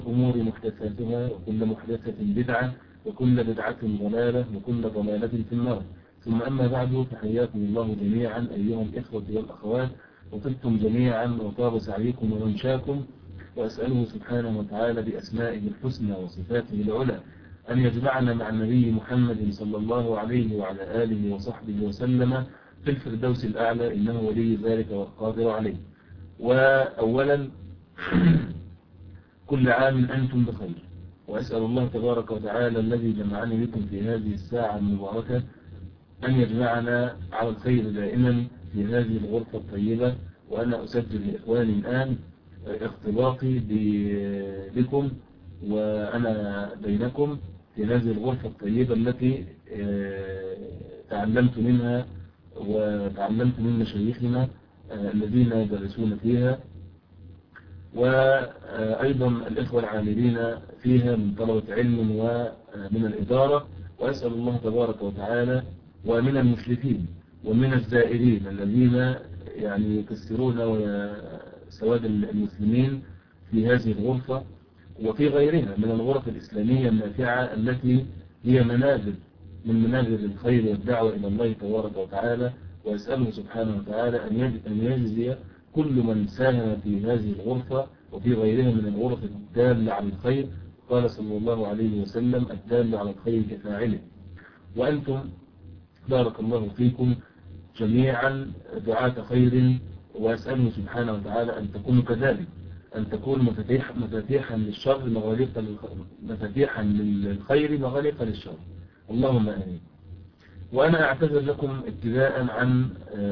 الأمور محدثاتها وكل محدثة بدعة وكل بدعة ضلالة وكل ضلالة في النار. ثم أما بعد، فحياكم الله جميعا أيها الإخوة والأخوات، وطبتم جميعا وطاب سعيكم ومنشاكم، وأسأله سبحانه وتعالى بأسمائه الحسنى وصفاته العلى أن يجمعنا مع النبي محمد صلى الله عليه وعلى آله وصحبه وسلم في الفردوس الأعلى، إنه ولي ذلك والقادر عليه. وأولا كل عام أنتم بخير، وأسأل الله تبارك وتعالى الذي جمعني بكم في هذه الساعة المباركة أن يجمعنا على الخير دائما في هذه الغرفة الطيبة. وأنا أسجل لإخواني الآن اختلاطي بكم وأنا بينكم في هذه الغرفة الطيبة التي تعلمت منها وتعلمت من مشايخنا الذين يدرسون فيها، وأيضا الإخوة العاملين فيها من طلبة علم ومن الإدارة. وأسأل الله تبارك وتعالى ومن المشرفين ومن الزائرين الذين يعني يكسرون سواد المسلمين في هذه الغرفة وفي غيرها من الغرف الإسلامية النافعة التي هي منازل من منازل الخير والدعوة إلى الله تبارك وتعالى. وأسأله سبحانه وتعالى أن يجزي كل من ساهم في هذه الغرفة وفي غيرها من الغرف الدالة على الخير. قال صلى الله عليه وسلم: الدال على الخير كفاعله. وأنتم بارك الله فيكم جميعا دعاة خير، وأسأله سبحانه وتعالى أن تكونوا كذلك، أن تكونوا مفاتيحا للشر مفاتيحا للخير مغاليق للشر، اللهم آمين. وأنا أعتذر لكم ابتداء عن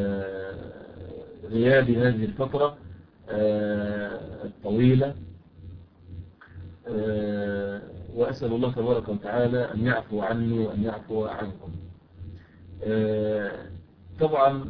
غياب هذه الفترة الطويلة، وأسأل الله تبارك وتعالى أن يعفو عني وأن يعفو عنكم. طبعا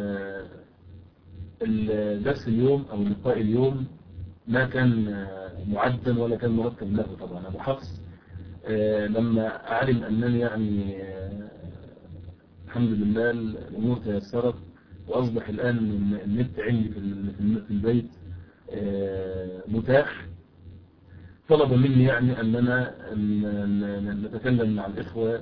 الدرس اليوم أو اللقاء اليوم ما كان معدا ولا كان مرتب له. طبعا أبو حفص لما علم أنني يعني الحمد لله الأمور تيسرت وأصبح الآن النت عندي في البيت متاح، طلب مني يعني أننا نتكلم مع الإخوة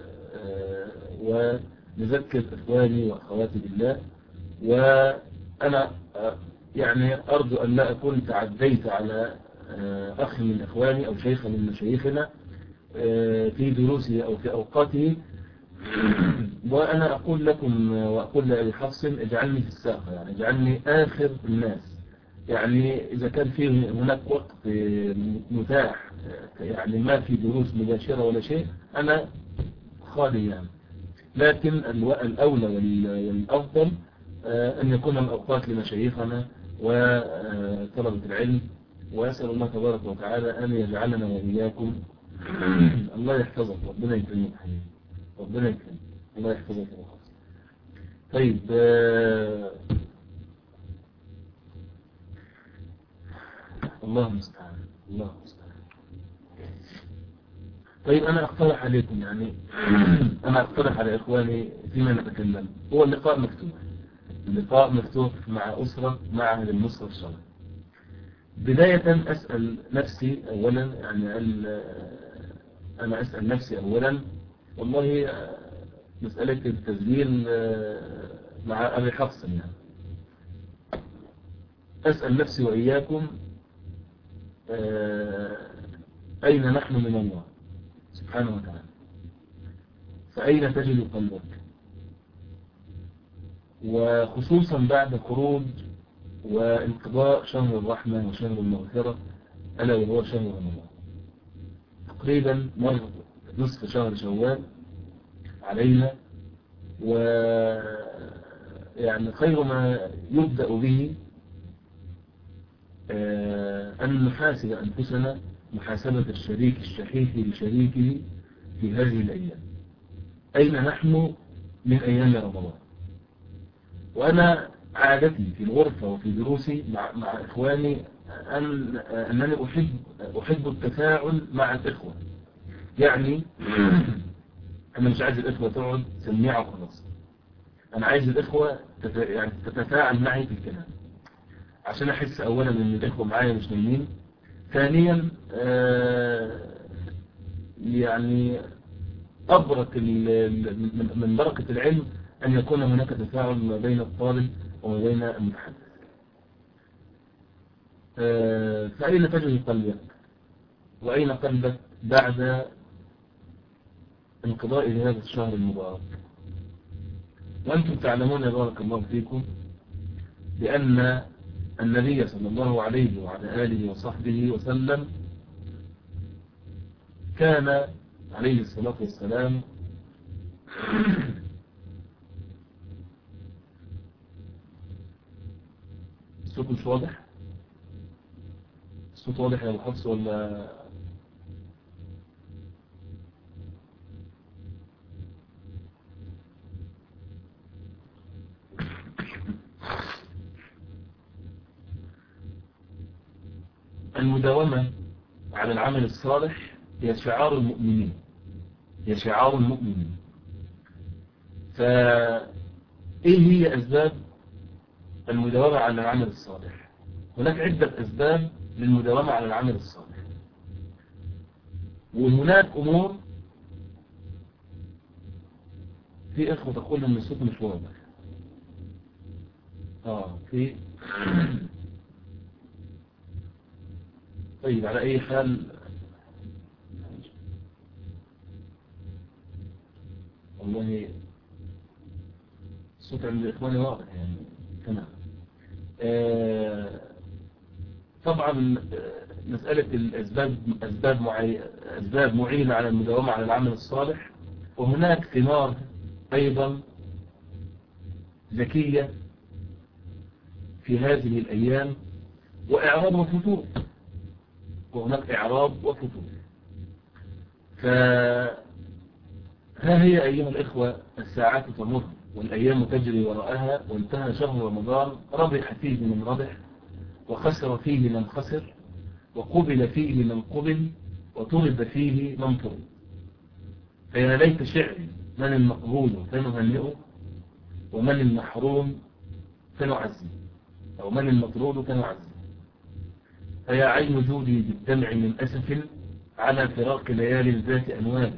ونذكر إخواني وأخواتي بالله. وأنا يعني أرجو أن لا أكون تعديت على أخ من إخواني أو شيخ من مشايخنا في دروسه أو في أوقاته. وأنا أقول لكم وأقول لأبي حفص: اجعلني في الساقة، يعني اجعلني آخر الناس. يعني إذا كان فيه هناك وقت متاح يعني ما في دروس مباشرة ولا شيء أنا خالي يعني، لكن الأولى والأفضل أن يكون الأوقات لمشايخنا وطلبة العلم. وأسأل الله تبارك وتعالى أن يجعلنا وإياكم الله يحفظك، ربنا يكرمك حبيبي، ربنا يكرمك، الله يحفظك يا أخي. طيب الله المستعان، الله المستعان. طيب أنا أقترح عليكم يعني أنا أقترح على إخواني فيما نتكلم. هو اللقاء مفتوح، اللقاء مفتوح مع أسرة معهد النصرة الشرعي. بداية أسأل نفسي أولا، يعني أنا أسأل نفسي أولا، والله مسألة التسجيل مع أبي حفص يعني أسأل نفسي وإياكم أين نحن من الله سبحانه وتعالى؟ فأين تجد قلبك؟ وخصوصا بعد خروج وانقضاء شهر الرحمة وشهر المغفرة ألا وهو شهر رمضان. تقريبا مر نصف شهر شوال علينا، ويعني خير ما يبدأ به أن نحاسب أنفسنا محاسبة الشريك الشحيح لشريكه في هذه الأيام. أين نحن من أيام رمضان؟ وأنا عادتي في الغرفة وفي دروسي مع إخواني أنني أحب التفاعل مع الإخوة. يعني أنا مش عايز الإخوة تقعد سميعة وخلاص، أنا عايز الإخوة تتفاعل معي في الكلام، عشان أحس أولا أن الإخوة معايا مش نايمين، ثانيا يعني أبرك من بركة العلم أن يكون هناك تفاعل ما بين الطالب وما بين المتحدث. فأين تجد قلبك وأين قلبك بعد انقضاء هذا الشهر المبارك؟ وأنتم تعلمون يا بارك الله فيكم بأن النبي صلى الله عليه وعلى آله وصحبه وسلم كان عليه الصلاة والسلام الصوت مش واضح؟ الصوت واضح يا أبو حفص ولا؟ المداومة على العمل الصالح هي شعار المؤمنين، هي شعار المؤمنين. فإيه هي أسباب المداومة على العمل الصالح؟ هناك عدة أسباب للمداومة على العمل الصالح، وهناك أمور في إخوة تقول أن الصوت مش واضح. في طيب على أي حال والله الصوت عند إخواني واضح يعني تمام. طبعا مسألة الأسباب أسباب معينة على المداومة على العمل الصالح، وهناك ثمار أيضا ذكية في هذه الأيام، وإعراض وفتور، وهناك إعراض وفتور. فها هي أيها الإخوة الساعات تمر والأيام تجري وراءها، وانتهى شهر رمضان ربح فيه من ربح، وخسر فيه من خسر، وقبل فيه من قبل، وطرد فيه من طرد. فيا ليت شعري من المقبول فنهنئه، ومن المحروم فنعزي، أو من المطرود فنعزي. فيا عين جودي بالدمع من أسف على فراق ليالي ذات أنوال.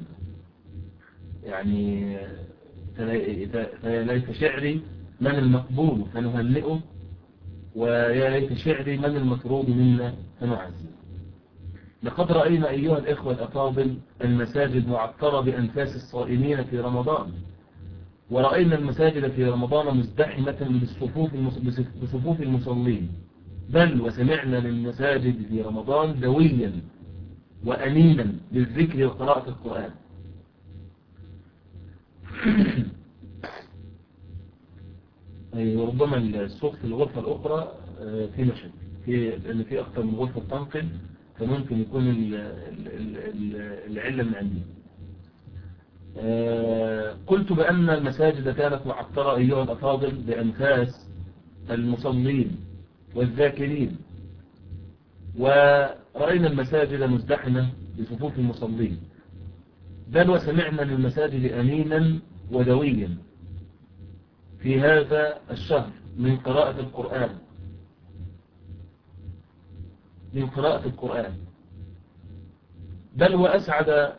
يعني فيا ليت شعري من المقبول فنهنئه، ويا ليت شعري من المطرود منا فنعزي. لقد رأينا أيها الإخوة الأفاضل المساجد معطرة بأنفاس الصائمين في رمضان، ورأينا المساجد في رمضان مزدحمة بصفوف المصلين، بل وسمعنا للمساجد في رمضان دويا وأنينا بالذكر وقراءة القرآن. وربما الصوت في الغرفة الأخرى في مشاكل، لأن في أكثر من غرفة تنقل، فممكن يكون العلة من عندي. قلت بأن المساجد كانت معطرة أيها الأفاضل بأنفاس المصلين والذاكرين، ورأينا المساجد مزدحمة بصفوف المصلين، بل وسمعنا للمساجد أمينا ودويا في هذا الشهر من قراءة القرآن، بل وأسعد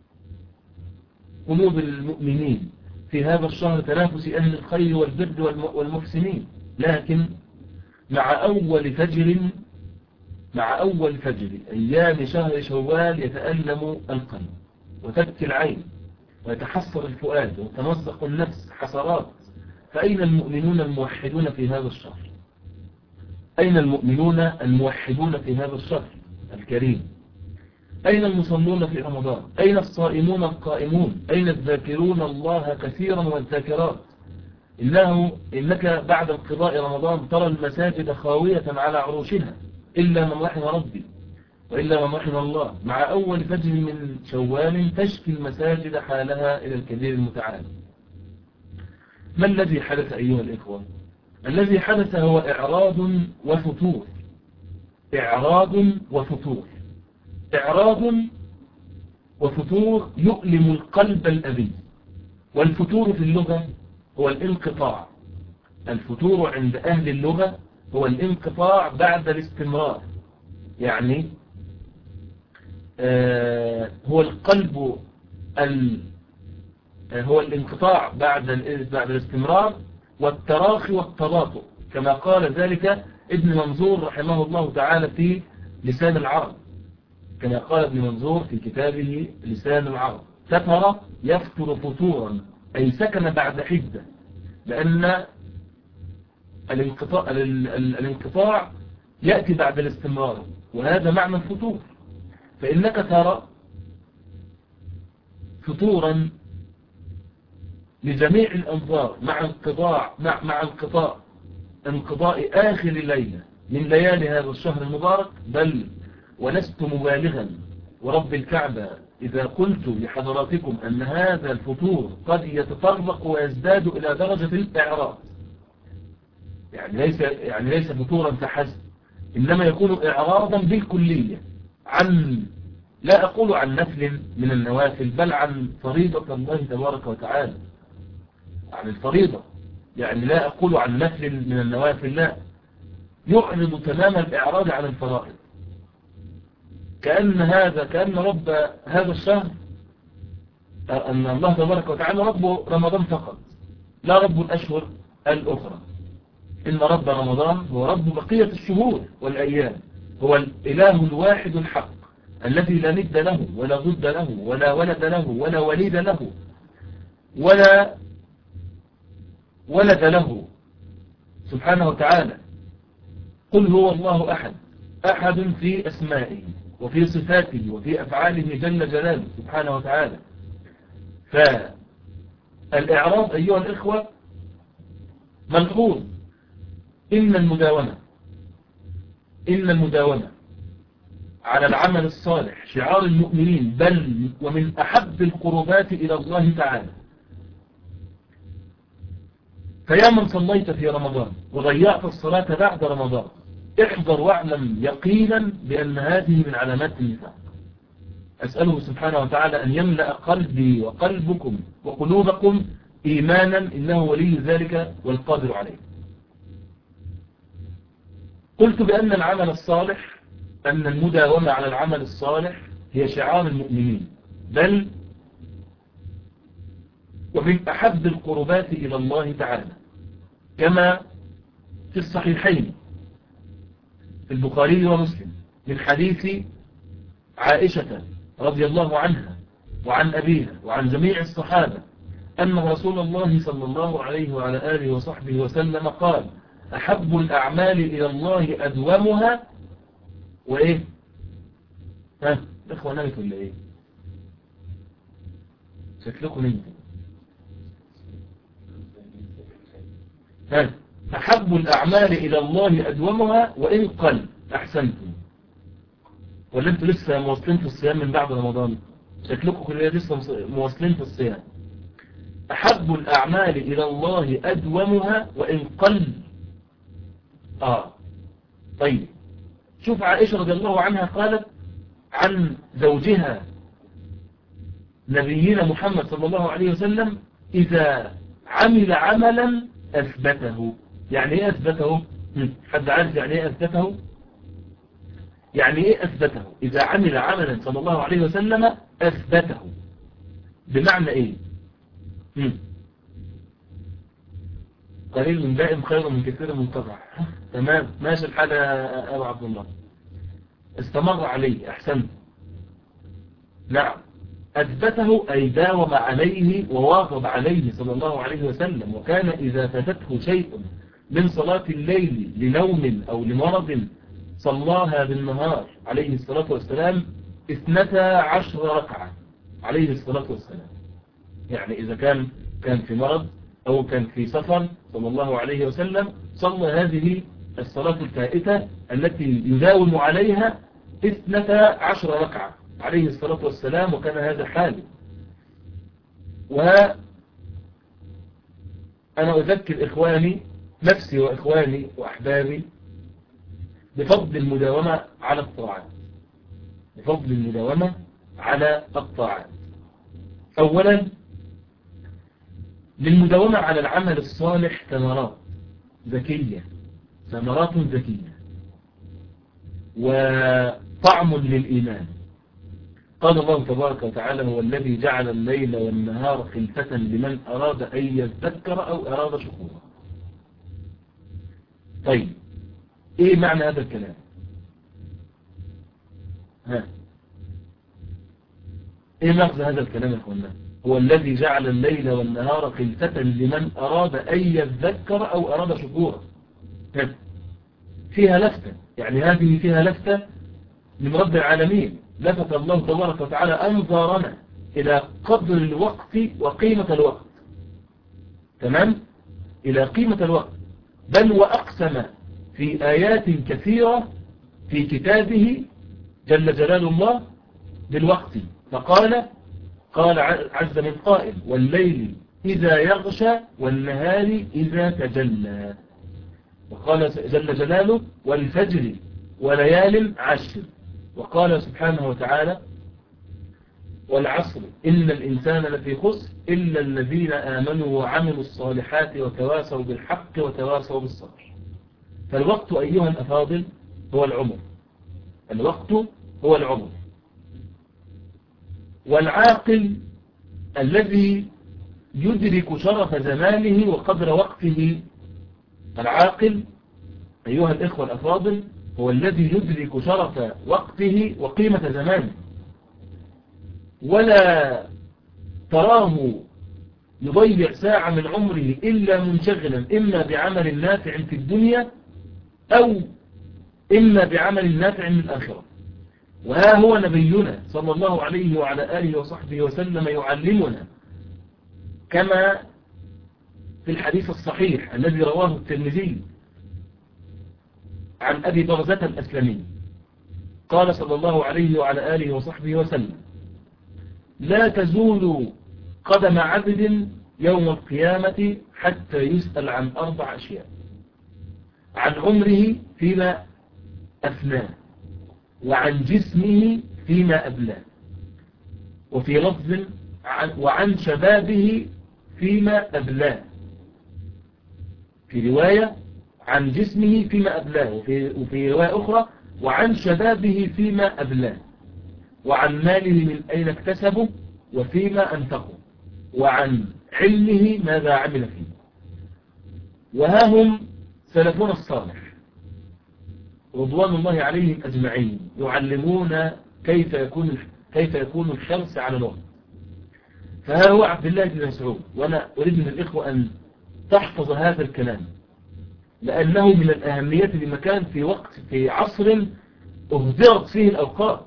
قلوب المؤمنين في هذا الشهر تنافس أهل الخير والبر والمحسنين. لكن مع أول فجر أيام شهر شوال يتألم القلب وتبكي العين ويتحسر الفؤاد وتمزق النفس حسرات. فأين المؤمنون الموحدون في هذا الشهر؟ أين المؤمنون الموحدون في هذا الشهر الكريم؟ أين المصلون في رمضان؟ أين الصائمون القائمون؟ أين الذاكرون الله كثيرا والذاكرات؟ إنك بعد انقضاء رمضان ترى المساجد خاوية على عروشها إلا من رحم ربي وإلا من رحم الله. مع أول فجر من شوال تشكي المساجد حالها إلى الكبير المتعال. ما الذي حدث أيها الإخوة؟ الذي حدث هو إعراض وفتور. إعراض وفتور يؤلم القلب الأبي. والفتور في اللغة هو الانقطاع. الفتور عند أهل اللغة هو الانقطاع بعد الاستمرار. يعني هو القلب هو الانقطاع بعد الاستمرار، والتراخي والتباطؤ، كما قال ذلك ابن منظور رحمه الله تعالى في لسان العرب، كما قال ابن منظور في كتابه لسان العرب: فتر يفتر فتورا، أي سكن بعد حدة، لأن الانقطاع يأتي بعد الاستمرار، وهذا معنى الفتور. فإنك ترى فتورا لجميع الأنظار مع انقضاء آخر ليلة من ليالي هذا الشهر المبارك. بل ولست مبالغا ورب الكعبة إذا قلت لحضراتكم أن هذا الفتور قد يتطرق ويزداد إلى درجة الإعراض، يعني ليس فتورا فحسب، إنما يكون إعراضا بالكلية لا أقول عن نفل من النوافل، بل عن فريضة الله تبارك وتعالى، عن الفريضة. يعني لا أقول عن نفل من النوافل، لا، يعرض تمام الإعراض عن الفرائض، كأن رب هذا الشهر، أن الله تبارك وتعالى رب رمضان فقط، لا رب الأشهر الأخرى. إن رب رمضان هو رب بقية الشهور والأيام، هو الإله الواحد الحق الذي لا ند له ولا ضد له ولا ولد له ولا وليد له ولا ولد له سبحانه وتعالى. قل هو الله أحد، أحد في أسمائه وفي صفاته وفي أفعاله جل جلاله سبحانه وتعالى. فالإعراض أيها الإخوة ملحوظ. إن المداومة على العمل الصالح شعار المؤمنين، بل ومن أحب القربات إلى الله تعالى. فيا من صليت في رمضان وضيعت الصلاة بعد رمضان، احذر واعلم يقينا بأن هذه من علامات النفاق. أسأله سبحانه وتعالى أن يملأ قلبي وقلبكم وقلوبكم إيمانا، إنه ولي ذلك والقادر عليه. قلت بأن العمل الصالح، أن المداومة على العمل الصالح هي شعار المؤمنين، بل ومن أحب القربات إلى الله تعالى، كما في الصحيحين في البخاري ومسلم من حديث عائشة رضي الله عنها وعن أبيها وعن جميع الصحابة أن رسول الله صلى الله عليه وعلى آله وصحبه وسلم قال: أحب الأعمال إلى الله أدومها. وإيه؟ إخوة نامت ولا إيه؟ شكلكم انتم. أحب الأعمال إلى الله أدومها وإن قل. أحسنتم. ولا أنتم لسه مواصلين في الصيام من بعد رمضان؟ شكلكم كلها لسه مواصلين في الصيام. أحب الأعمال إلى الله أدومها وإن قل. طيب، شوف عائشة رضي الله عنها قالت عن زوجها نبينا محمد صلى الله عليه وسلم: إذا عمل عملا أثبته. يعني إيه أثبته؟ حد عارف يعني إيه أثبته؟ يعني إيه أثبته؟ إذا عمل عملا صلى الله عليه وسلم أثبته، بمعنى إيه؟ قليل من دائم خير من كثير منقطع. تمام، ماشي الحال يا أبو عبد الله، استمر عليه. أحسنت. نعم، أثبته أي داوم عليه وواظب عليه صلى الله عليه وسلم. وكان إذا فاتته شيء من صلاة الليل لنوم أو لمرض صلاها بالنهار عليه الصلاة والسلام 12 ركعة عليه الصلاة والسلام. يعني إذا كان في مرض أو كان في سفر صلى الله عليه وسلم صلى هذه الصلاة الفائتة التي يداوم عليها 12 ركعة عليه الصلاة والسلام، وكان هذا حاله. وأنا أذكر إخواني، نفسي وإخواني وأحبابي، بفضل المداومة على الطاعات، بفضل المداومة على الطاعات. أولا، للمداومة على العمل الصالح ثمرات ذكية، وطعم للإيمان. قال الله تبارك وتعالى: هو الذي جعل الليل والنهار خلفة لمن أراد أن يذكر أو أراد شكورا. طيب إيه معنى هذا الكلام؟ إيه مغزى هذا الكلام يا أخوانا؟ هو الذي جعل الليل والنهار خلفة لمن أراد أن يذكر أو أراد شكورا. فيها لفتة، يعني هذه فيها لفتة من رب العالمين. لفت الله تبارك وتعالى أنظارنا إلى قدر الوقت وقيمة الوقت، تمام؟ إلى قيمة الوقت، بل وأقسم في آيات كثيرة في كتابه جل جلال الله بالوقت، فقال عز من قائل: والليل إذا يغشى والنهار إذا تجلى. وقال جل جلاله: والفجر وليال عشر. وقال سبحانه وتعالى: والعصر إن الإنسان لفي خسر إلا الذين آمنوا وعملوا الصالحات وتواصوا بالحق وتواصوا بالصبر. فالوقت أيها الأفاضل هو العمر، الوقت هو العمر. والعاقل الذي يدرك شرف زمانه وقدر وقته، العاقل أيها الإخوة الأفاضل هو الذي يدرك شرف وقته وقيمة زمانه، ولا تراه يضيع ساعة من عمره إلا منشغلا إما بعمل نافع في الدنيا أو إما بعمل نافع من الآخرة. وها هو نبينا صلى الله عليه وعلى آله وصحبه وسلم يعلمنا كما في الحديث الصحيح الذي رواه الترمذي عن أبي برزة الأسلمي، قال صلى الله عليه وعلى آله وصحبه وسلم: لا تزول قدم عبد يوم القيامة حتى يسأل عن 4 أشياء: عن عمره فيما أفناه، وعن جسمه فيما أبلاه، وفي لفظ وعن شبابه فيما أبلاه، في رواية عن جسمه فيما أبلاه، وفي رواية أخرى وعن شبابه فيما أبلاه، وعن ماله من أين اكتسبه وفيما أنفقه، وعن علمه ماذا عمل فيه. وها هم سلفنا الصالح رضوان الله عليهم أجمعين يعلمون كيف يكون الحرص على الوقت. فها هو عبد الله بن مسعود، وأنا أريد من الإخوة أن تحفظ هذا الكلام، لأنه من الأهمية بمكان في عصر أهدرت فيه الأوقات.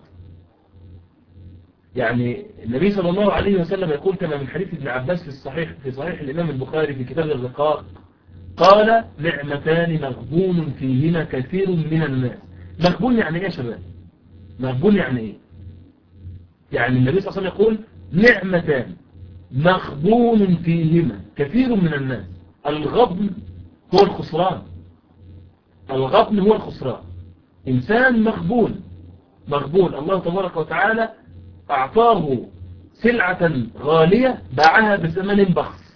يعني النبي صلى الله عليه وسلم يقول كما من حديث ابن عباس في صحيح الإمام البخاري في كتاب الرقاق، قال: نعمتان مغبون فيهما كثير من الناس. مغبون يعني ايه يا شباب؟ مغبون يعني ايه؟ يعني النبي صلى الله عليه وسلم يقول: نعمتان مغبون فيهما كثير من الناس. الغبن هو الخسران، الغبن هو الخسران. إنسان مغبون الله تبارك وتعالى أعطاه سلعة غالية باعها بثمن بخس.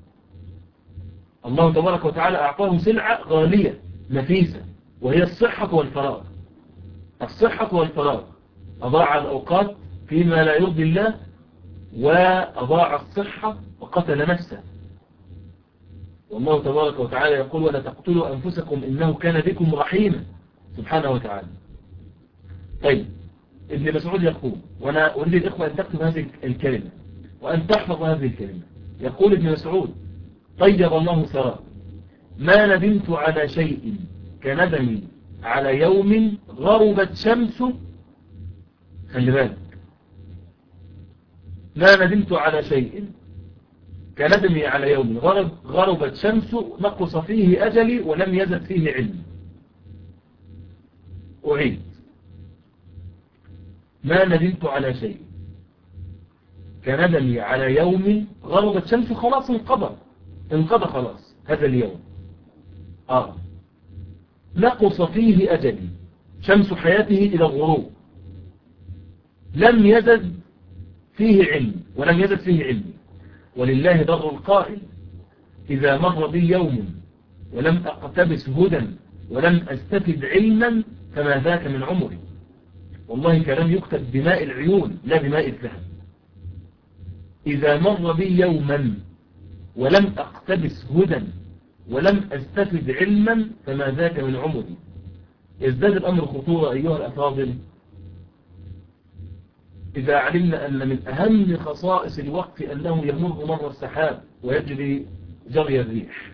الله تبارك وتعالى أعطاه سلعة غالية نفيسة، وهي الصحة والفراغ. الصحة والفراغ، أضاع الأوقات فيما لا يرضي الله، وأضاع الصحة وقتل نفسه. والله تبارك وتعالى يقول: ولا تقتلوا أنفسكم إنه كان بكم رحيما، سبحانه وتعالى. طيب، ابن مسعود يقول، وأنا أريد الإخوة أن تكتب هذه الكلمة وأن تحفظ هذه الكلمة. يقول ابن مسعود: طيب الله ثراه، ما ندمت على شيء كندمي على يوم غربت شمسه. خلي بالك، ما ندمت على شيء كندمي على يوم غربت شمسه نقص فيه أجلي ولم يزد فيه علمي. أعيد: ما ندمت على شيء كندمي على يوم غربت شمسه، خلاص انقضى خلاص هذا اليوم، نقص فيه أجلي، شمس حياته إلى الغروب، لم يزد فيه علم ولم يزد فيه علمي. ولله در القائل: إذا مر بي يوم ولم أقتبس هدى ولم أستفد علما فما ذاك من عمري. والله كلام يكتب بماء العيون لا بماء الذهب. إذا مر بي يوما ولم أقتبس هدى ولم أستفد علما فما ذاك من عمري. يزداد الأمر خطورة أيها الأفاضل إذا علمنا أن من أهم خصائص الوقت أنه يمر مر السحاب ويجري جري الريح،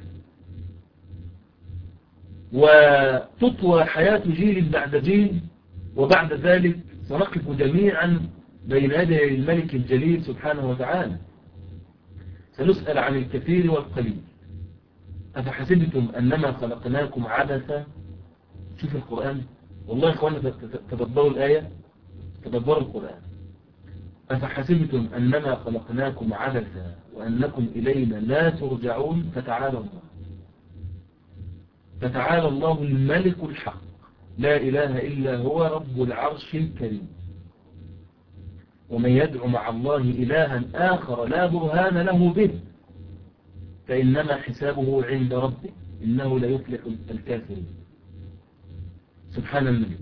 وتطوى حياة جيل بعد جيل، وبعد ذلك سنقف جميعا بين يدي الملك الجليل سبحانه وتعالى، سنسأل عن الكثير والقليل. أفحسبتم أنما خلقناكم عبثا؟ شوف القرآن، والله يا إخوانا تدبروا الآية، تدبروا القرآن. أفحسبتم أنما خلقناكم عبثا وأنكم إلينا لا ترجعون؟ فتعالى الله، فتعالى الله الملك الحق لا إله إلا هو رب العرش الكريم. ومن يدعو مع الله إلها آخر لا برهان له به فإنما حسابه عند ربه إنه لا يفلح الكافرين. سبحان الملك.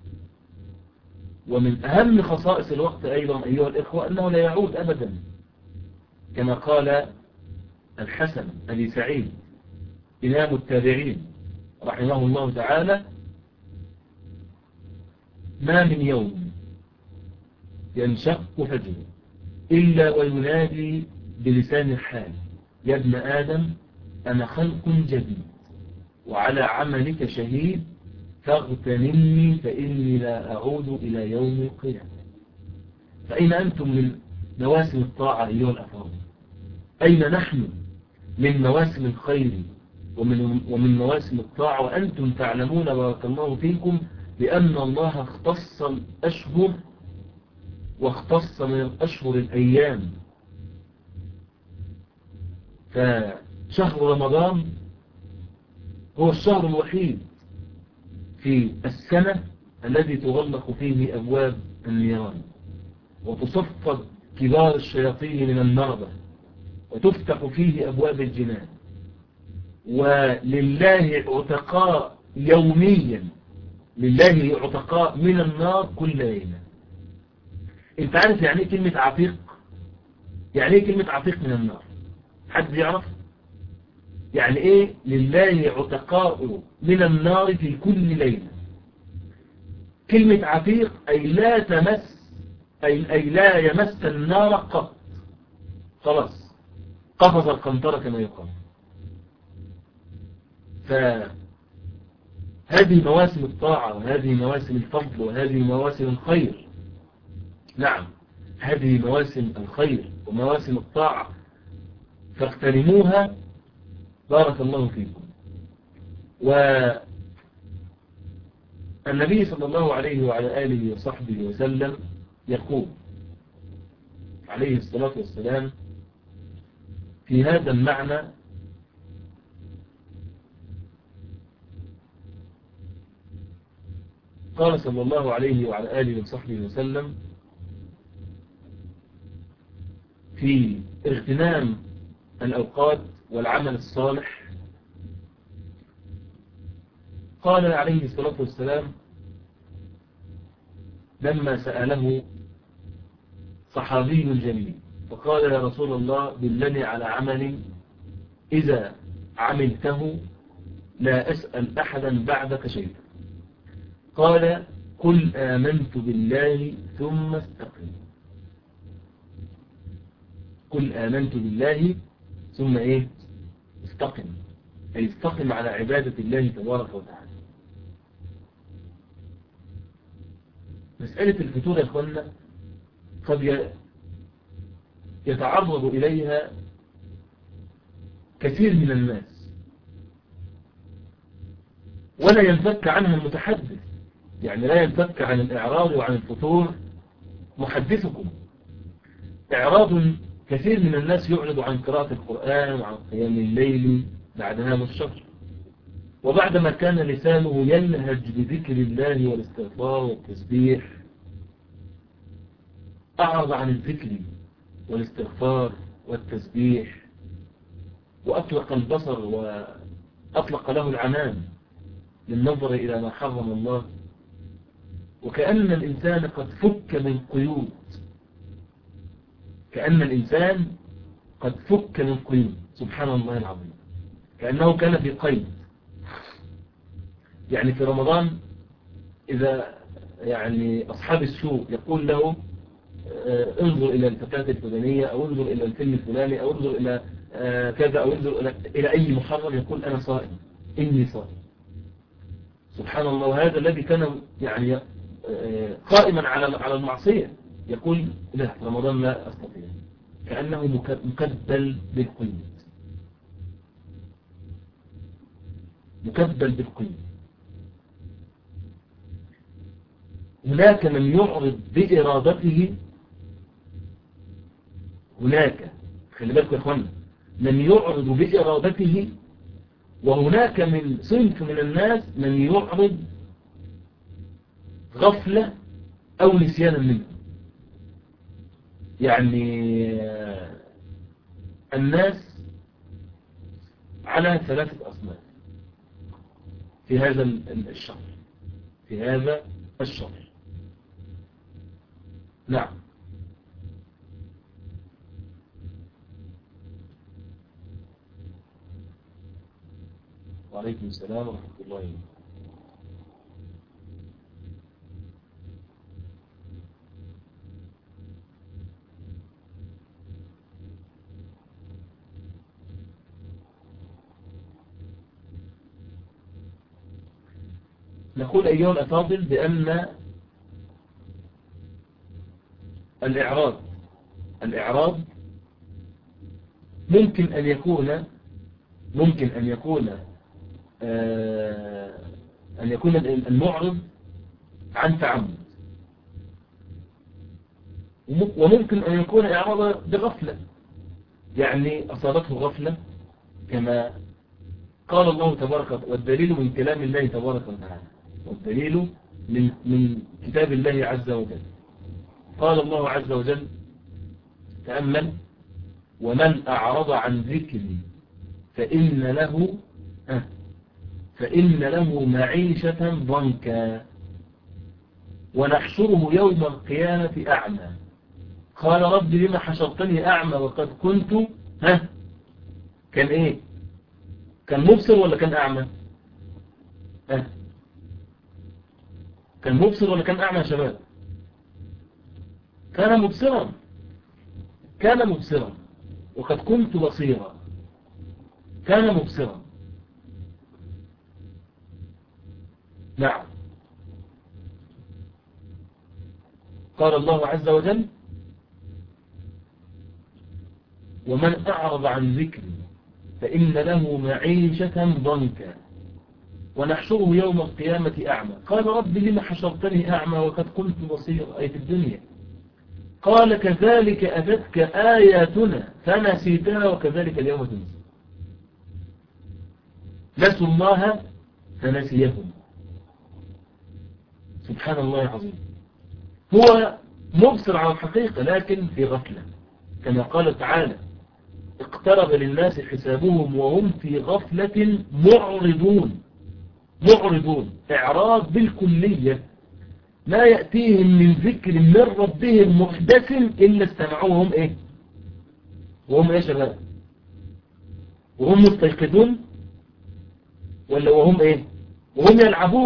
ومن أهم خصائص الوقت أيضا أيها الإخوة أنه لا يعود أبدا، كما قال الحسن أبي سعيد إمام التابعين رحمه الله تعالى: ما من يوم ينشق فجره إلا وينادي بلسان الحال: يا ابن آدم أنا خلق جديد وعلى عملك شهيد فاغتنمني فإني لا أعود إلى يوم القيامة. فأين أنتم من مواسم الطاعة أيها الأفاضل؟ أين نحن من مواسم الخير ومن مواسم الطاعة وأنتم تعلمون بارك الله فيكم بأن الله اختص الأشهر واختص من الأشهر الأيام. فشهر رمضان هو الشهر الوحيد في السنة الذي تغلق فيه أبواب النيران وتصفد كبار الشياطين من المرضى وتفتح فيه أبواب الجنان، ولله عتقاء يوميا، لله عتقاء من النار كل ليلة. انت عارف يعني ايه كلمة عتيق؟ يعني ايه كلمة عتيق من النار؟ حد يعرف؟ يعني ايه لله عتقاء من النار في كل ليلة؟ كلمة عتيق أي لا تمس، أي لا يمس النار قط، خلاص قفز القنطرة كما يقال. فهذه مواسم الطاعة وهذه مواسم الفضل وهذه مواسم الخير. نعم هذه مواسم الخير ومواسم الطاعة فاغتنموها بارك الله فيكم. والنبي صلى الله عليه وعلى آله وصحبه وسلم يقول عليه الصلاة والسلام في هذا المعنى: قال صلى الله عليه وعلى آله وصحبه وسلم في اغتنام الأوقات والعمل الصالح، قال عليه الصلاة والسلام لما سأله صحابي جليل فقال: يا رسول الله دلني على عمل إذا عملته لا أسأل أحدا بعدك شيئا. قال: قل آمنت بالله ثم استقم. قل آمنت بالله ثم إيه؟ استقم، أي استقم على عبادة الله تبارك وتعالى. مسألة الفتور يا أخوانا قد يتعرض إليها كثير من الناس ولا ينفك عنها المتحدث، يعني لا ينفك عن الإعراض وعن الفتور محدثكم. إعراض كثير من الناس يعرض عن قراءة القرآن وعن قيام الليل بعد هذا الشهر، وبعدما كان لسانه يلهج بذكر الله والاستغفار والتسبيح أعرض عن الذكر والاستغفار والتسبيح وأطلق البصر وأطلق له العنان للنظر إلى ما حرم الله وكأن الإنسان قد فك من قيود، كأن الإنسان قد فك من قيود، سبحان الله العظيم، كأنه كان في قيد. يعني في رمضان إذا يعني أصحاب السوء يقول له انظر إلى الفتاة الفلانية، أو انظر إلى الفيلم الفلاني، أو انظر إلى كذا، أو انظر إلى أي محرم، يقول أنا صائم، إني صائم. سبحان الله، هذا الذي كان يعني قائما على المعصية يقول لا، رمضان لا أستطيع، كأنه مكبل بالقيود، مكبل بالقيود. هناك من يعرض بإرادته، هناك، خلي بالكم يا اخوانا، من يعرض بإرادته، وهناك من صنف من الناس من يعرض غفلة أو نسيانا منه. يعني الناس على ثلاثة أصناف في هذا الشهر، في هذا الشهر. نعم. وعليكم السلام ورحمة الله وبركاته. نقول أيها الأفاضل بأن الإعراض ممكن أن يكون المعرض عن تعمد، وممكن أن يكون إعراض بغفلة، يعني أصابته غفلة، كما قال الله تبارك وتعالى. والدليل من كلام الله تبارك وتعالى، والدليل من كتاب الله عز وجل. قال الله عز وجل: تأمل: ومن أعرض عن ذكري فإن له معيشة ضنكا ونحشره يوم القيامة أعمى. قال رب لما حشرتني أعمى وقد كنت كان إيه؟ كان مبصر ولا كان أعمى؟ كان مبصر ولا كان أعمى يا شباب؟ كان مبصرا وقد كنت بصيرا. كان مبصرا. نعم. قال الله عز وجل: ومن أعرض عن ذكري فإن له معيشة ضنكا ونحشره يوم القيامة أعمى. قال رب لما حشرتني أعمى وقد كنت بصيرا، أي في الدنيا. قال: كذلك أتتك آياتنا فنسيتها وكذلك اليوم تنسى. نسوا الله فنسيهم. سبحان الله العظيم. هو مبصر على الحقيقة لكن في غفلة، كما قال تعالى: اقترب للناس حسابهم وهم في غفلة معرضون. إعراض بالكلية، لا يأتيهم من ذكر من ربهم محدث إلا استمعوه وهم إيه؟ وهم إيه شباب؟ وهم مستيقظون ولا وهم إيه؟ وهم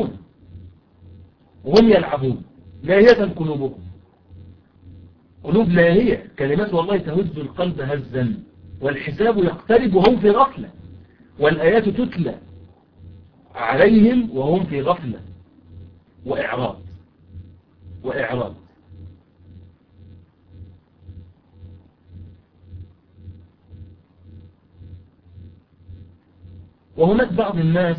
يلعبون لاهية قلوبهم، قلوب لاهية، كلمات والله تهز القلب هزا، والحساب يقترب وهم في غفلة، والآيات تتلى عليهم وهم في غفلة وإعراض. وهناك بعض الناس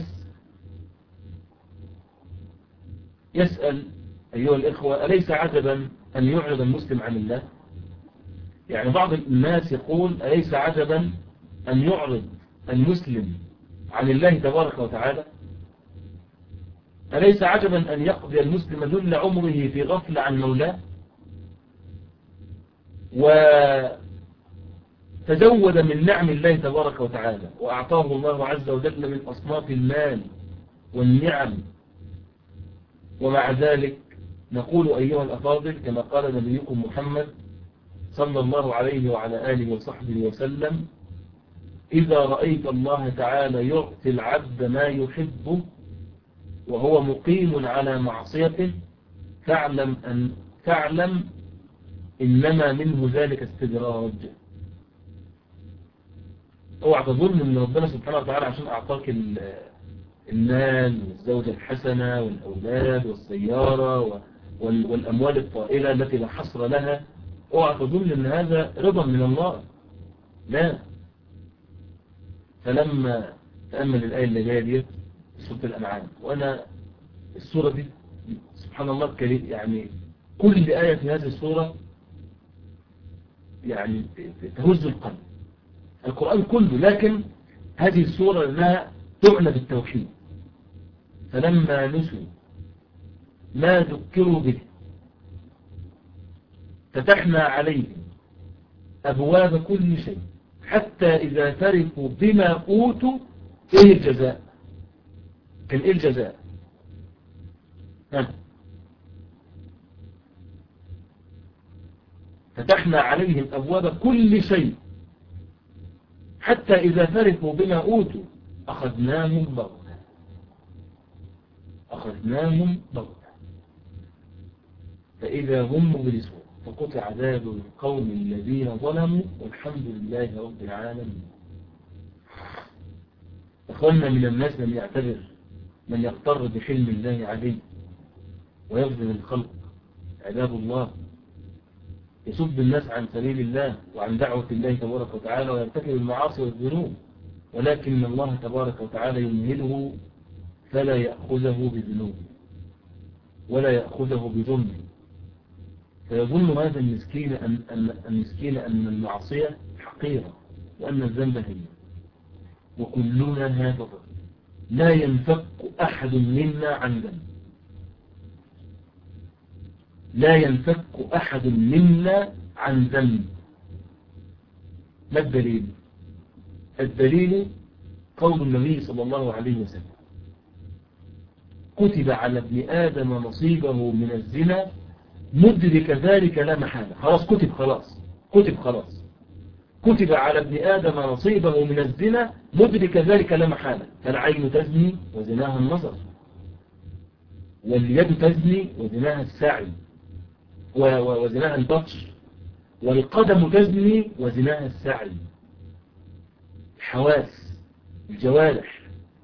يسأل: أيها الإخوة، أليس عجبا أن يعرض المسلم عن الله؟ يعني بعض الناس يقول: أليس عجبا أن يعرض المسلم عن الله تبارك وتعالى؟ أليس عجبا أن يقضي المسلم جل عمره في غفلة عن مولاه، وتزود من نعم الله تبارك وتعالى وأعطاه الله عز وجل من أصناف المال والنعم، ومع ذلك نقول أيها الأفاضل كما قال نبيكم محمد صلى الله عليه وعلى آله وصحبه وسلم: إذا رأيت الله تعالى يعطي العبد ما يحبه وهو مقيم على معصيته فاعلم إنما منه ذلك استدراج. اوعى تظن ان ربنا سبحانه وتعالى عشان اعطاك المال والزوجة الحسنة والأولاد والسيارة والأموال الطائلة التي لا حصر لها، اوعى تظن ان هذا رضا من الله. لا. فلما تأمل الآية اللي جاية دي سورة الأنعام، وأنا السورة دي سبحان الله يعني كل آية في هذه السورة يعني تهز القلب، القرآن كله، لكن هذه السورة لأنها تعنى بالتوحيد. فلما نسوا ما ذكروا به فتحنا عليهم أبواب كل شيء حتى إذا فرحوا بما أوتوا. إيه الجزاء؟ كان إيه الجزاء؟ فتحنا عليهم أبواب كل شيء حتى إذا فرحوا بما أوتوا أخذناهم بغتة فإذا هم مبلسون فقطع دابر القوم الذين ظلموا والحمد لله رب العالمين. أخوانا، من الناس من يعتبر من يغتر بحلم الله عليه ويظلم الخلق، عذاب الله، يسب الناس عن سبيل الله وعن دعوة الله تبارك وتعالى ويرتكب المعاصي والذنوب، ولكن الله تبارك وتعالى يمهله فلا يأخذه بذنوبه ولا يأخذه بظلمه، فيظن هذا المسكين أن المعصية حقيرة وأن الذنب هين، وكلنا هكذا لا ينفك أحد منا عن ذنب، لا ينفك أحد منا عن ذنب. ما الدليل؟ الدليل قول النبي صلى الله عليه وسلم: كتب على ابن آدم نصيبه من الزنا مدرك ذلك لا محالة. خلاص كتب، خلاص كتب على ابن آدم نصيبه من الزنا مدرك ذلك لا محالة. فالعين تزني وزناها النظر، واليد تزني وزناها السعي وزناها البطش، والقدم تزني وزناها السعي، الحواس، الجوارح،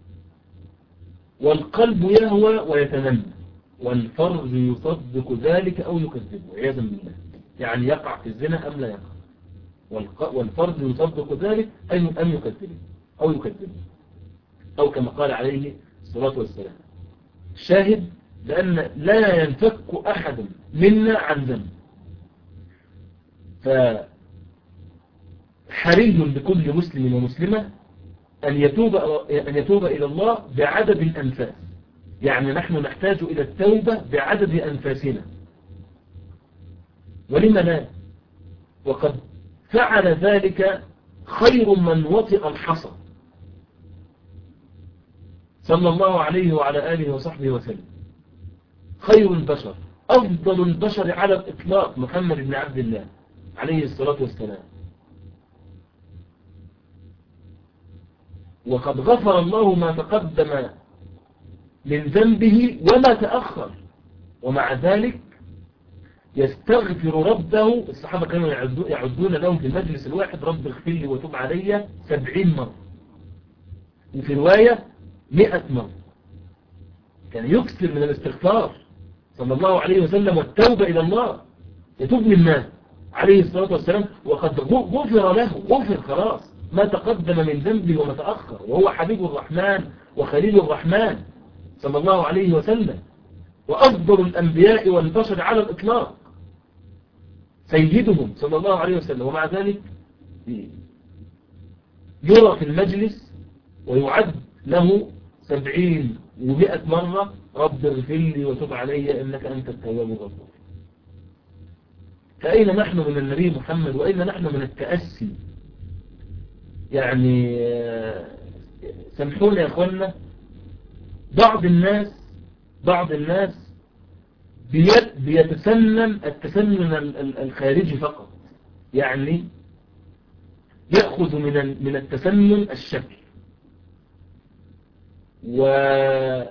والقلب يهوى ويتمنى، والفرج يصدق ذلك أو يكذبه عياذا بالله، يعني يقع في الزنا أم لا يقع، والفرج يصدق ذلك أم يكذبه أو كما قال عليه الصلاة والسلام. الشاهد لأن لا ينفك أحد منا عن ذنب، فحري بكل مسلم ومسلمة أن يتوب إلى الله بعدد الأنفاس، يعني نحن نحتاج إلى التوبة بعدد أنفاسنا، ولم لا؟ وقد فعل ذلك خير من وطئ الحصى صلى الله عليه وعلى آله وصحبه وسلم، خير البشر، أفضل البشر على الإطلاق، محمد بن عبد الله عليه الصلاة والسلام. وقد غفر الله ما تقدم من ذنبه وما تأخر، ومع ذلك يستغفر ربه. الصحابة كانوا يعدون لهم في المجلس الواحد: رب اغفر لي وتب علي 70 مرة، وفي رواية 100 مرة. كان يكثر من الاستغفار صلى الله عليه وسلم والتوبة إلى الله، يتوب للناس عليه الصلاة والسلام، وقد غفر له، غفر خلاص ما تقدم من ذنبه وما تأخر، وهو حبيب الرحمن وخليل الرحمن صلى الله عليه وسلم، وأفضل الأنبياء والبشر على الإطلاق، سيدهم صلى الله عليه وسلم. ومع ذلك يرى في المجلس ويعد له 70 و100 مرة: رب اغفر لي وتب علي إنك أنت التواب الغفور. فأين نحن من النبي محمد، وأين نحن من التأسي؟ يعني سامحوني يا أخوانا، بعض الناس بيتسنن التسنن الخارجي فقط، يعني يأخذ من التسنن الشكل. ولا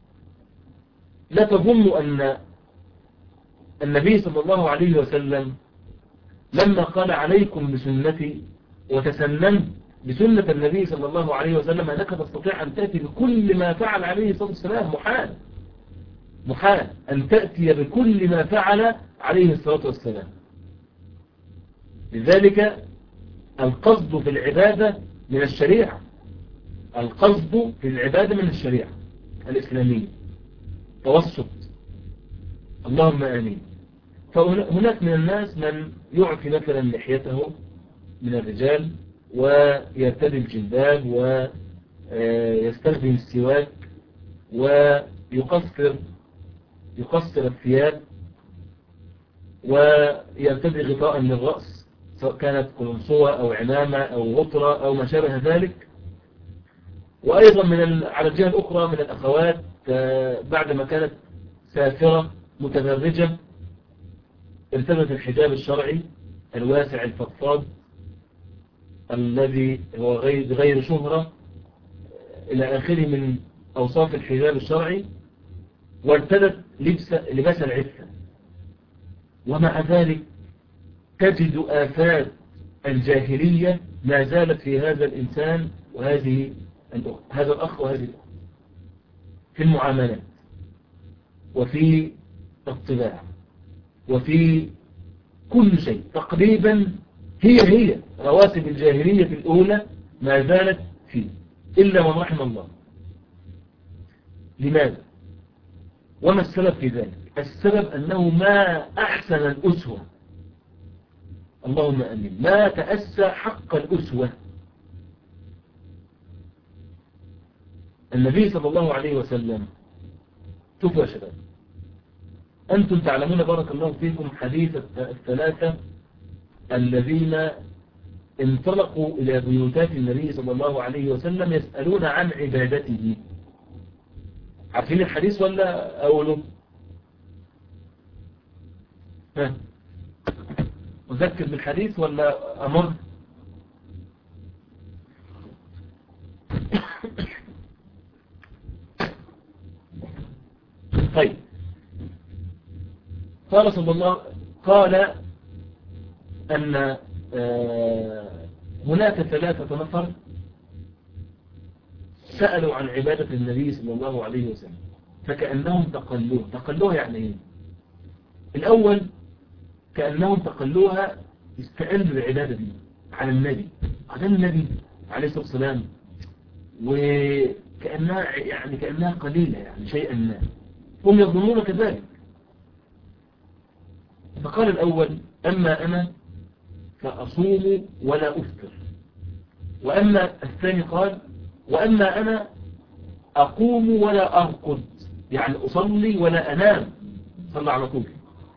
تظن أن النبي صلى الله عليه وسلم لما قال عليكم بسنتي وتسننت بسنة النبي صلى الله عليه وسلم أنك تستطيع أن تأتي بكل ما فعل عليه الصلاة والسلام. محال أن تأتي بكل ما فعل عليه الصلاة والسلام. لذلك القصد في العبادة من الشريعة، القصد في العبادة من الشريعة الإسلامية توسط. اللهم آمين. فهناك من الناس من يعفي مثلا لحيته من الرجال ويرتدي الجلباب ويستخدم السواك ويقصر الثياب ويرتدي غطاء للرأس، سواء كانت قلنسوة أو عمامة أو غطرة أو ما شابه ذلك. وأيضا على الجهة الأخرى من الأخوات بعدما كانت سافرة متبرجة ارتدت الحجاب الشرعي الواسع الفضفاض الذي هو غير شهرة إلى آخره من أوصاف الحجاب الشرعي، وارتدت لباس العفة. ومع ذلك تجد آفات الجاهلية ما زالت في هذا الإنسان وهذه هذا الأخ وهذه الأخت في المعاملات وفي الطباع وفي كل شيء تقريبا. هي رواسب الجاهلية الأولى ما زالت فيه إلا من رحم الله. لماذا؟ وما السبب في ذلك؟ السبب أنه ما أحسن الأسوة. اللهم أمين. ما تأسى حق الأسوة. النبي صلى الله عليه وسلم، شوفوا يا شباب، أنتم تعلمون بارك الله فيكم حديث الثلاثة الذين انطلقوا إلى بيوتات النبي صلى الله عليه وسلم يسألون عن عبادته. عارفين الحديث ولا أوله؟ أذكر بالحديث ولا أمر؟ طيب. قال صلى الله قال أن هناك 3 نفر سألوا عن عبادة النبي صلى الله عليه وسلم فكأنهم تقلوها. يعني ايه؟ الأول كأنهم تقلوها استقلوا بالعبادة دي على النبي، على النبي عليه الصلاة والسلام، كأنها قليلة، يعني شيئا ما هم يظنون كذلك. فقال الأول: أما أنا فأصوم ولا أفطر. وأما الثاني قال: وأما أنا أقوم ولا أرقد، يعني أصلي ولا أنام، صلى على طول.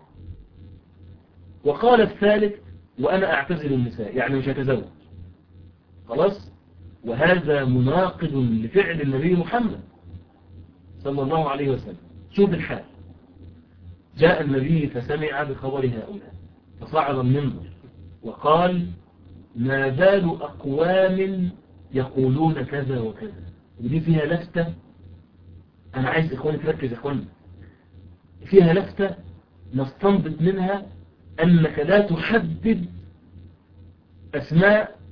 وقال الثالث: وأنا أعتزل النساء، يعني مش هتزوج خلاص. وهذا مناقض لفعل النبي محمد صلى الله عليه وسلم. شوف الحال. جاء النبي فسمع بخبر هؤلاء فصعد المنبر وقال: ما بال أقوام يقولون كذا وكذا. ودي فيها لفتة، أنا عايز إخواني تركز. إخواني فيها لفتة نستنبط منها أنك لا تحدد أسماء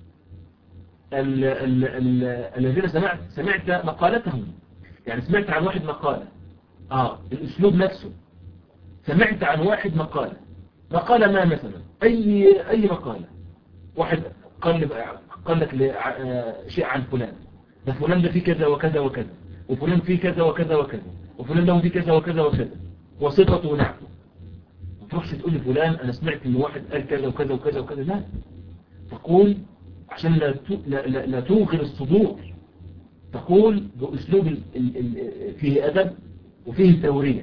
الذين سمعت مقالتهم. يعني سمعت عن واحد مقالة، الأسلوب نفسه. سمعت عن واحد مقالة ما مثلا أي مقالة. واحد قال لك شيء عن فلان، ده فلان ده فيه كذا وكذا وكذا، وفلان فيه كذا وكذا وكذا، وفلان له فيه كذا وكذا وكذا، وصفته ونعته. ما تروحش تقول لفلان أنا سمعت إن واحد قال كذا وكذا وكذا وكذا. لا، تقول عشان لا توغر الصدور، تقول بأسلوب فيه أدب وفيه تورية،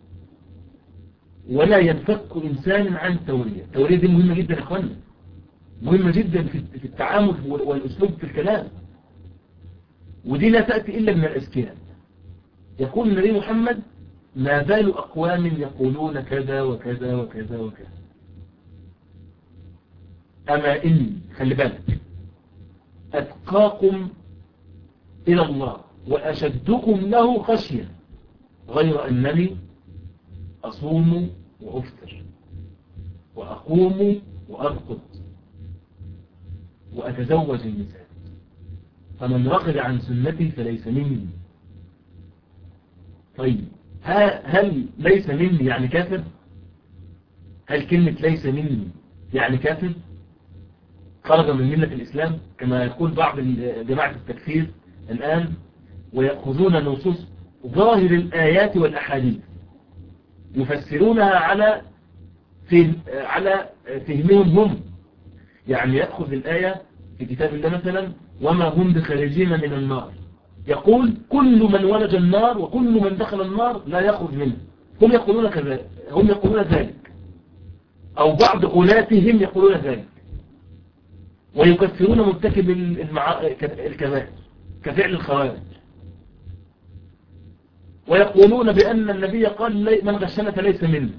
ولا ينفك إنسان عن التورية. التورية دي مهمة جدا يا أخوانا، مهمة جدا في التعامل والأسلوب في الكلام. ودي لا تأتي إلا من الأذكياء. يقول النبي محمد: ما بال أقوام يقولون كذا وكذا وكذا وكذا. أما إني خلي بالك أتقاكم إلى الله وأشدكم له خشية غير أنني أصوم وأفطر وأقوم وأرقد وأتزوج النساء، فمن رغب عن سنتي فليس مني. طيب هل ليس مني يعني كافر؟ هل كلمة ليس مني يعني كافر خرج من ملة الإسلام كما يقول بعض جماعة التكفير الآن، ويأخذون نصوص ظاهر الآيات والأحاديث يفسرونها على فهمهم هم. يعني يأخذ الآية في كتاب الله مثلا وما هم بخارجين من النار، يقول كل من ولج النار وكل من دخل النار لا يخرج منه. هم يقولون كذلك، هم يقولون ذلك، أو بعض غلاتهم يقولون ذلك، ويكفرون مرتكب الكبائر كفعل الخوارج، ويقولون بأن النبي قال من غشنا فليس منه.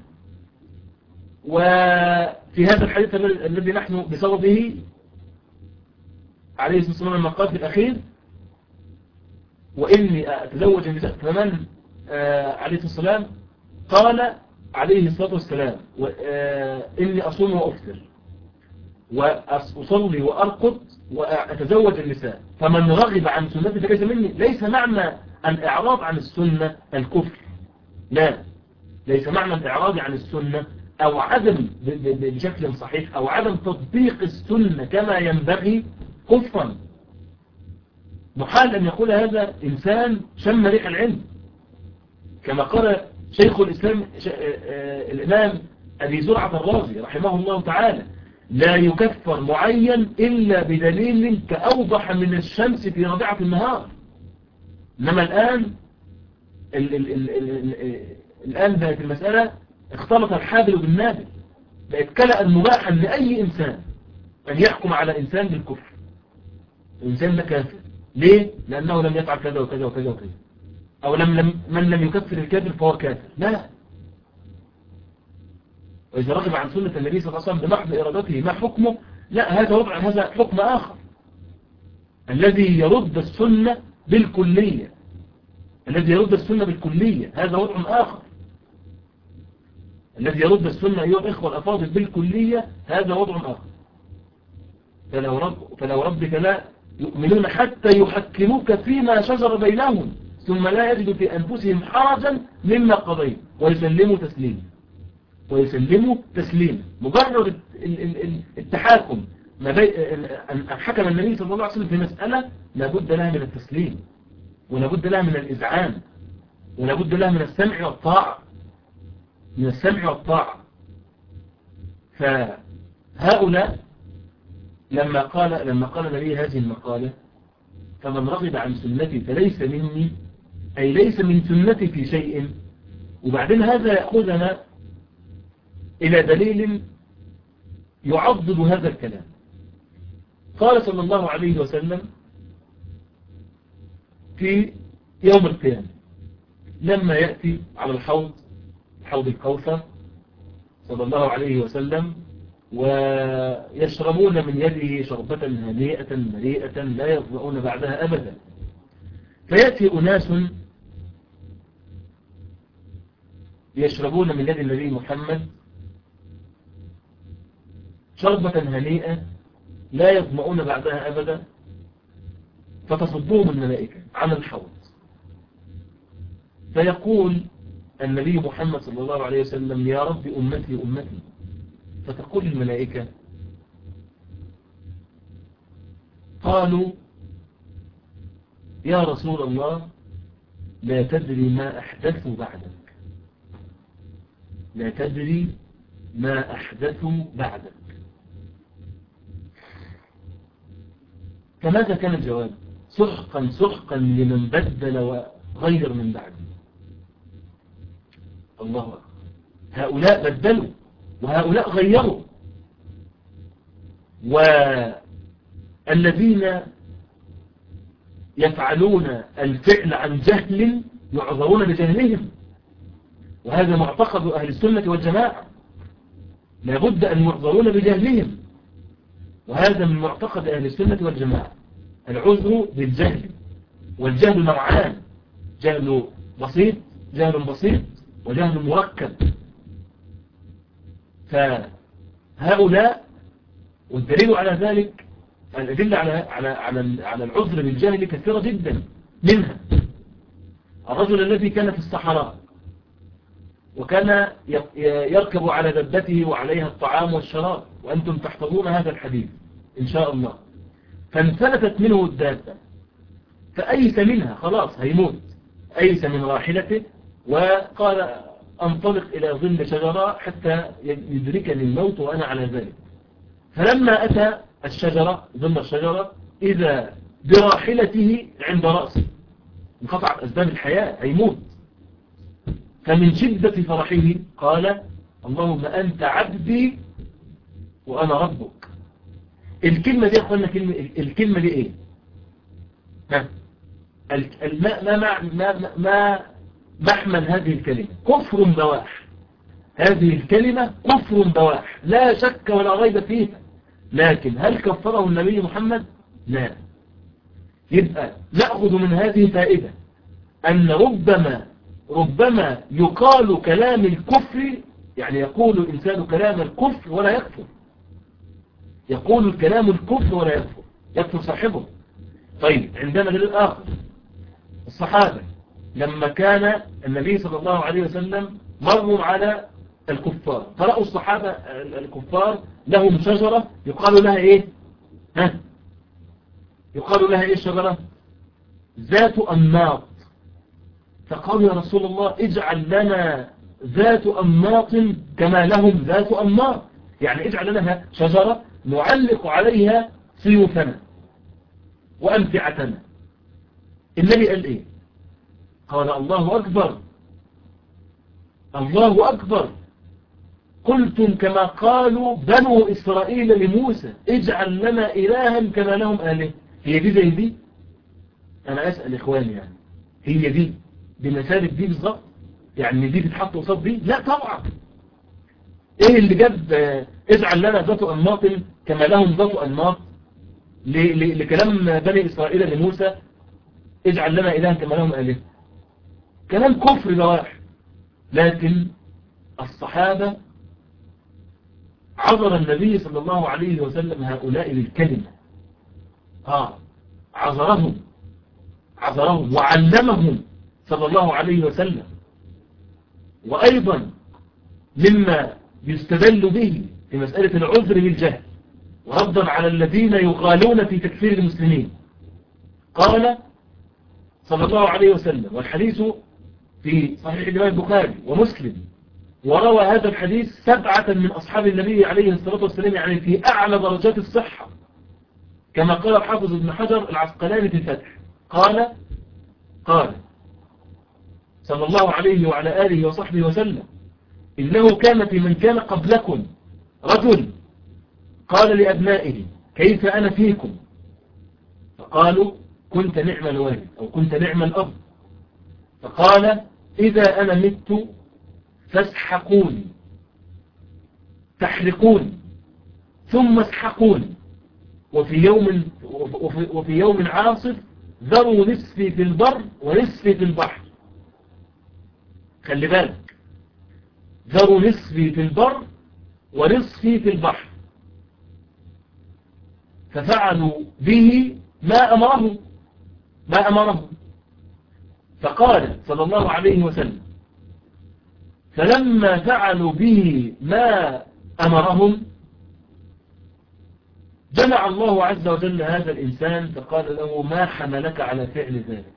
وفي هذا الحديث الذي نحن بصوته عليه الصلاة والسلام لما قال في الأخير وإني أتزوج النساء، فمن عليه الصلاة والسلام قال عليه الصلاة والسلام إني أصوم وأفطر وأصلي وأرقد وأتزوج النساء، فمن رغب عن سنتي فليس مني. ليس معنى الإعراض عن السنة الكفر، لا، ليس معنى الإعراض عن السنة أو عدم بشكل صحيح أو عدم تطبيق السنة كما ينبغي كفرا. محال أن يقول هذا إنسان شم ريح العلم، كما قال شيخ الإسلام الإمام أبي زرعة الرازي رحمه الله تعالى لا يكفر معين إلا بدليل كأوضح من الشمس في ربيعة النهار. إنما الآن بقت المسألة اختلط الحابل بالنابل، بقت كلأ مباحا لأي إنسان أن يحكم على إنسان بالكفر. الإنسان ده كافر ليه؟ لأنه لم يفعل كذا وكذا وكذا وكذا، أو من لم يكفر الكافر فهو كافر. لا، وإذا رغب عن سنة النبي صلى الله عليه وسلم بمحض إرادته ما حكمه؟ لا، هذا حكم آخر. الذي يرد السنة بالكلية، الذي يرد السنة بالكلية هذا وضع آخر. الذي يرد السنة أيها الإخوة الأفاضل بالكلية هذا وضع آخر. فلو ربك لا يؤمنون حتى يحكموك فيما شجر بينهم ثم لا يجدوا في أنفسهم حرجا مما قضيت ويسلموا تسليما. مجرد التحاكم أن حكم النبي صلى الله عليه وسلم في مسألة لابد لها من التسليم، ولابد لها من الإذعان، ولابد لها من السمع والطاعة. فهؤلاء لما قال النبي هذه المقالة فمن رغب عن سنتي فليس مني، أي ليس من سنتي في شيء. وبعدين هذا يأخذنا إلى دليل يعضد هذا الكلام. قال صلى الله عليه وسلم في يوم القيامة لما يأتي على حوض الكوثر صلى الله عليه وسلم ويشربون من يده شربة هنيئة مريئة لا يظمؤون بعدها أبدا، فيأتي أناس يشربون من يد النبي محمد شربة هنيئة لا يظمؤون بعدها أبدا، فتصدهم الملائكة عن الحوض، فيقول النبي محمد صلى الله عليه وسلم يا رب أمتي أمتي، فتقول الملائكة قالوا يا رسول الله لا تدري ما أحدثوا بعدك، لا تدري ما أحدثوا بعدك. فماذا كان الجواب؟ سحقا لمن بدل وغير من بعده. الله أكبر، هؤلاء بدلوا وهؤلاء غيروا، والذين يفعلون الفعل عن جهل يعذرون بجهلهم، وهذا معتقد أهل السنة والجماعة، لابد أن يعذرون بجهلهم، وهذا من معتقد أهل السنة والجماعة، العذر بالجهل. والجهل نوعان: جهل بسيط، وجهل مركب. فهؤلاء، والدليل على ذلك الأدلة على العذر بالجهل كثيرة جدا، منها الرجل الذي كان في الصحراء وكان يركب على دبته وعليها الطعام والشراب، وأنتم تحفظون هذا الحديث إن شاء الله، فانفلتت منه الدابة فأيس منها، خلاص هيموت، أيس من راحلته وقال أنطلق إلى ظل شجرة حتى يدركني الموت وأنا على ذلك. فلما أتى الشجرة، ظل الشجرة، إذا براحلته عند رأسه، انقطعت أسباب الحياة، هيموت. فمن شدة فرحه قال اللهم أنت عبدي وأنا ربك. الكلمة دي أخوانا، الكلمة دي إيه؟ ما محمل هذه الكلمة؟ كفر بواح. هذه الكلمة كفر بواح لا شك ولا ريب فيها، لكن هل كفره النبي محمد؟ لا. يبقى نأخذ من هذه فائدة أن ربما يقال كلام الكفر، يعني يقول الإنسان كلام الكفر ولا يكفر، يقول الكلام الكفر ولا يكفر، يكفر صاحبه. طيب عندنا دليل آخر: الصحابة لما كان النبي صلى الله عليه وسلم مروا على الكفار، فرأوا الصحابة الكفار لهم شجرة يقال لها إيه؟ يقال لها إيه الشجرة؟ ذات أنماط. فقالوا يا رسول الله اجعل لنا ذات أنماط كما لهم ذات أنماط، يعني اجعل لنا شجرة نعلق عليها سيوفنا وأمتعتنا. النبي قال إيه؟ قال الله أكبر، الله أكبر، قلتم كما قالوا بنو إسرائيل لموسى اجعل لنا إلها كما لهم آله. هي دي زي دي؟ أنا أسأل إخواني، يعني هي دي بمثابة دي بالظبط؟ يعني دي بتحط قصاد دي؟ لا طبعا. ايه اللي جاب اجعل لنا ذات أنماط كما لهم ذات أنماط لكلام بني إسرائيل لموسى اجعل لنا إلها كما لهم آله؟ كلام كفر بواح. لكن الصحابة عذر النبي صلى الله عليه وسلم هؤلاء بالكلمة، عذرهم وعلمهم صلى الله عليه وسلم. وأيضا مما يستدل به في مسألة العذر بالجهل وردا على الذين يغالون في تكفير المسلمين، قال صلى الله عليه وسلم، والحديث في صحيح الإمام البخاري ومسلم، وروى هذا الحديث 7 من أصحاب النبي عليه الصلاة والسلام، يعني في أعلى درجات الصحة، كما قال الحافظ ابن حجر العسقلاني في الفتح، قال صلى الله عليه وعلى آله وصحبه وسلم: إنه كان في من كان قبلكم رجل قال لأبنائه كيف أنا فيكم؟ فقالوا كنت نعم الوالد أو كنت نعم الأب. فقال إذا أنا مت فاسحقوني، تحرقوني ثم اسحقوني، وفي يوم عاصف ذروا نصفي في البر ونصفي في البحر. خلي بالك، ذروا نصفي في البر ونصفي في البحر. ففعلوا به ما أمرهم. فقال صلى الله عليه وسلم: فلما فعلوا به ما أمرهم جمع الله عز وجل هذا الإنسان فقال له: ما حملك على فعل ذلك؟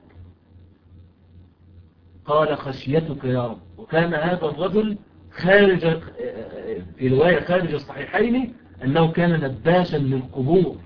قال: خشيتك يا رب. وكان هذا الرجل خارج، في رواية خارج الصحيحين، أنه كان نباشا للقبور،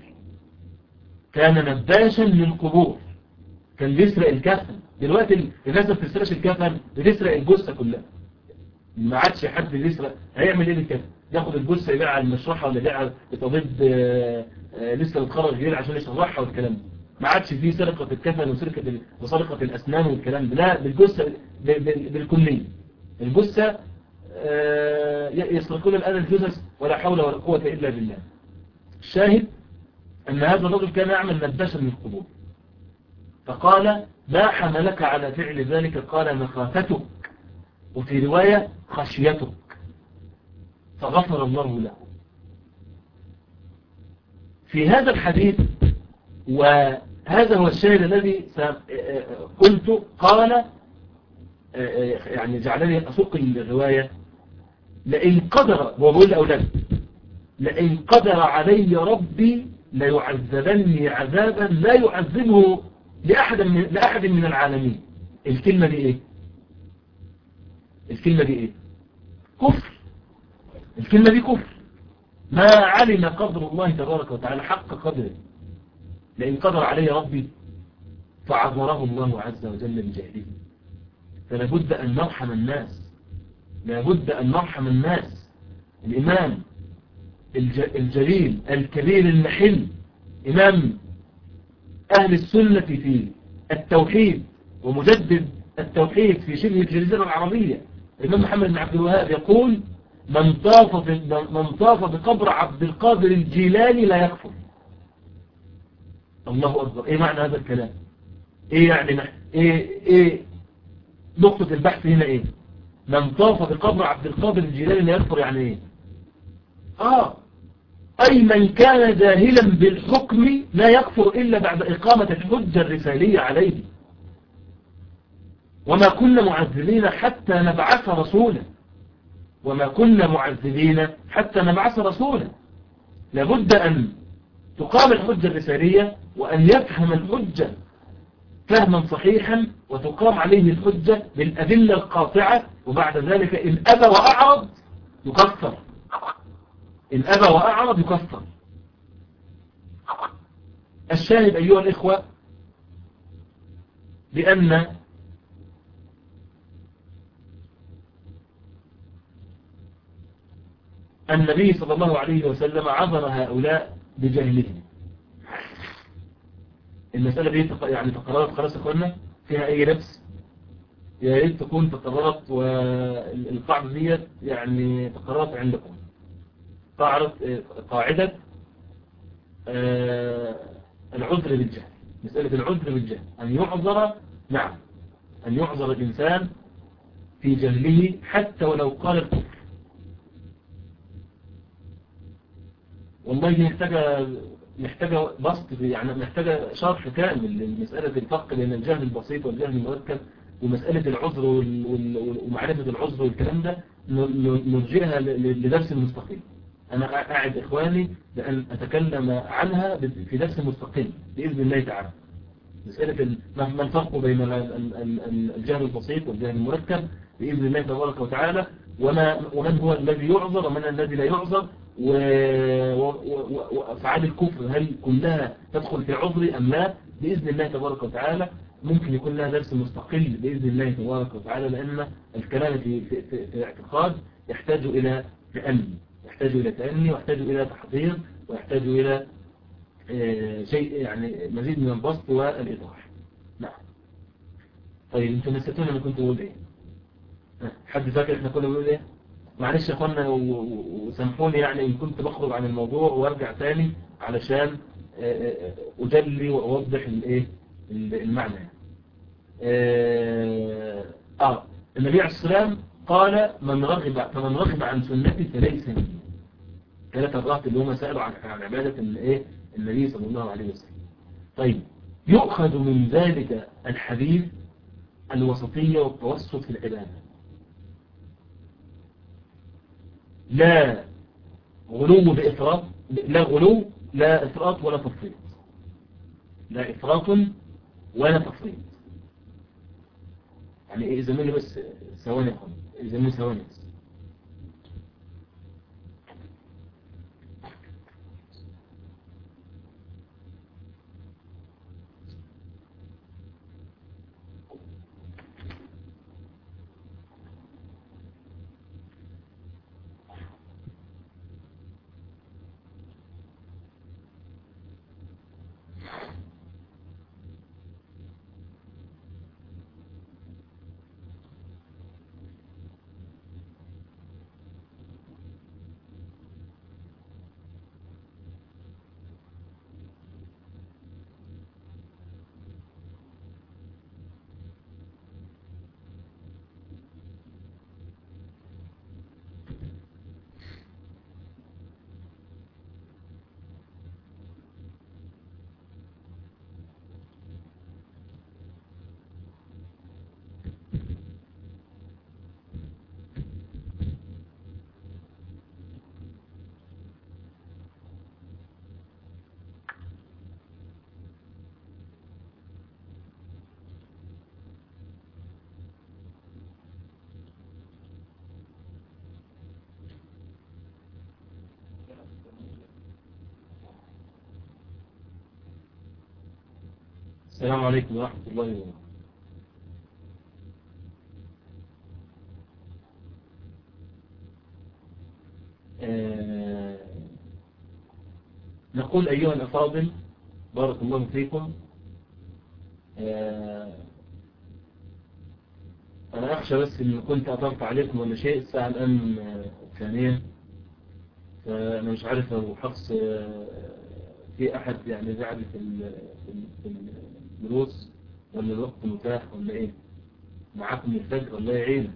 كان بيسرق الكفن. دلوقتي الناس ما بتسرقش الكفن، بتسرق الجثة كلها. ما عادش حد بيسرق، هيعمل ايه بالكفن؟ ياخد الجثة يبيعها على المشرحة ولا يبيعها لطبيب لسه متخرج جديد عشان يشرحها والكلام ده. ما عادش فيه سرقة الكفن وسرقة الأسنان والكلام ده، لا، بالجثة بالكلية. الجثة يسرقون الآن الجثث ولا حول ولا قوة إلا بالله. الشاهد أن هذا الرجل كان يعمل نباشا من القبور، فقال ما حملك على فعل ذلك؟ قال مخافتك، وفي رواية خشيتك، فغفر الله له. في هذا الحديث، وهذا هو الشاهد الذي قلت، قال يعني جعلني أسوق الرواية: لئن قدر، هو بيقول لأولاده، لئن قدر علي ربي ليعذبني عذابا لا يعذبه لأحد من العالمين. الكلمة دي ايه؟ الكلمة دي ايه؟ كفر. الكلمة دي كفر. ما علم قدر الله تبارك وتعالى حق قدره. لئن قدر علي ربي فعذره الله عز وجل بجهله. فلابد أن نرحم الناس، لابد أن نرحم الناس. الإمام الجليل الكبير المحل، إمام أهل السنة في التوحيد ومجدد التوحيد في شبه الجزيرة العربية، الإمام محمد بن عبد الوهاب يقول: من طاف بقبر عبد القادر الجيلاني لا يكفر. الله أكبر. إيه معنى هذا الكلام؟ إيه يعني إيه نقطة البحث هنا إيه؟ من طاف بقبر عبد القادر الجيلاني لا يكفر يعني إيه؟ أي من كان جاهلا بالحكم لا يكفر إلا بعد إقامة الحجة الرسالية عليه. وما كنا معذبين حتى نبعث رسولا، وما كنا معذبين حتى نبعث رسولا. لابد أن تقام الحجة الرسالية، وأن يفهم الحجة فهما صحيحا، وتقام عليه الحجة بالأدلة القاطعة، وبعد ذلك إن أبى وأعرض يكفر. إن أبى وأعرض يكفر. الشاهد أيها الإخوة بأن النبي صلى الله عليه وسلم عذر هؤلاء بجهلهم. المسألة دي يعني تقررت خلاص يا اخوانا، فيها أي لبس؟ يا ريت تكون تقررت، والقاعدة دي يعني تقررت عندكم. قاعدة العذر بالجهل. مسألة العذر بالجهل، أن يعذر، نعم، أن يعذر الإنسان في جهله حتى ولو قال الكفر. والله محتاجة بسط، يعني محتاجة شرح كامل لمسألة الفرق بين الجهل البسيط والجهل المركب، ومسألة العذر ومعرفة العذر والكلام ده نرجئها لدرس مستقل. أنا أعد إخواني بأن أتكلم عنها في درس مستقل بإذن الله تعالى. مسألة ما الفرق بين الجهل البسيط والجهل المركب بإذن الله تبارك وتعالى، ومن هو الذي يعذر ومن الذي لا يعذر، وأفعال الكفر هل كلها تدخل في عذر أم لا؟ بإذن الله تبارك وتعالى ممكن يكون لها درس مستقل بإذن الله تبارك وتعالى، لأن الكلام في الاعتقاد يحتاج إلى تأني، ويحتاج إلى تحضير، ويحتاج إلى شيء يعني مزيد من البسط والإيضاح. نعم. طيب انتوا نسيتوني انا كنت بقول ايه؟ حد فاكر احنا كنا بنقول ايه؟ معلش يا اخوانا وسامحوني يعني ان كنت بخرج عن الموضوع وارجع تاني علشان اجلي واوضح الايه المعنى. النبي عليه السلام قال فمن رغب عن سنتي فليس مني. 3 الرهط اللي هم سألوا عن عبادة الايه النبي صلى الله عليه وسلم. طيب يؤخذ من ذلك الحديث الوسطية والتوسط في العبادة. لا غلو بإفراط، لا غلو، لا إفراط ولا تفريط، لا إفراط ولا تفريط. يعني إيه زميلي بس ثواني خالص، زميلي ثواني بس. السلام عليكم ورحمة الله وبركاته. نقول أيها الأفاضل بارك الله فيكم. أنا أخشى بس إن كنت أطلت عليكم ولا شيء. الساعة الآن ثانية، فأنا مش عارف لو حفص في أحد يعني بعد في الدروس ولا الوقت متاح ولا إيه معاكم الفجر. الله يعينك.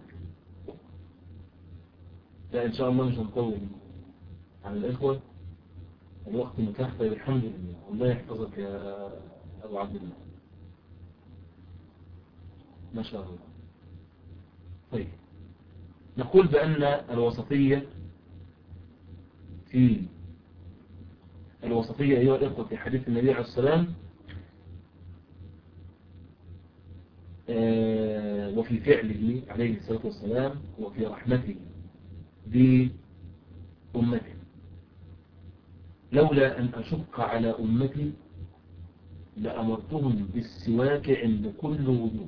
لا إن شاء الله مش هنطول على الإخوة، الوقت متاح. طيب الحمد لله. الله يحفظك يا أبو عبد الله، ما شاء الله. طيب نقول بأن الوسطية أيها الإخوة في حديث النبي عليه السلام وفي فعله عليه الصلاة والسلام وفي رحمته بأمته. لولا أن أشق على أمتي لأمرتهم بالسواك عند كل وضوء.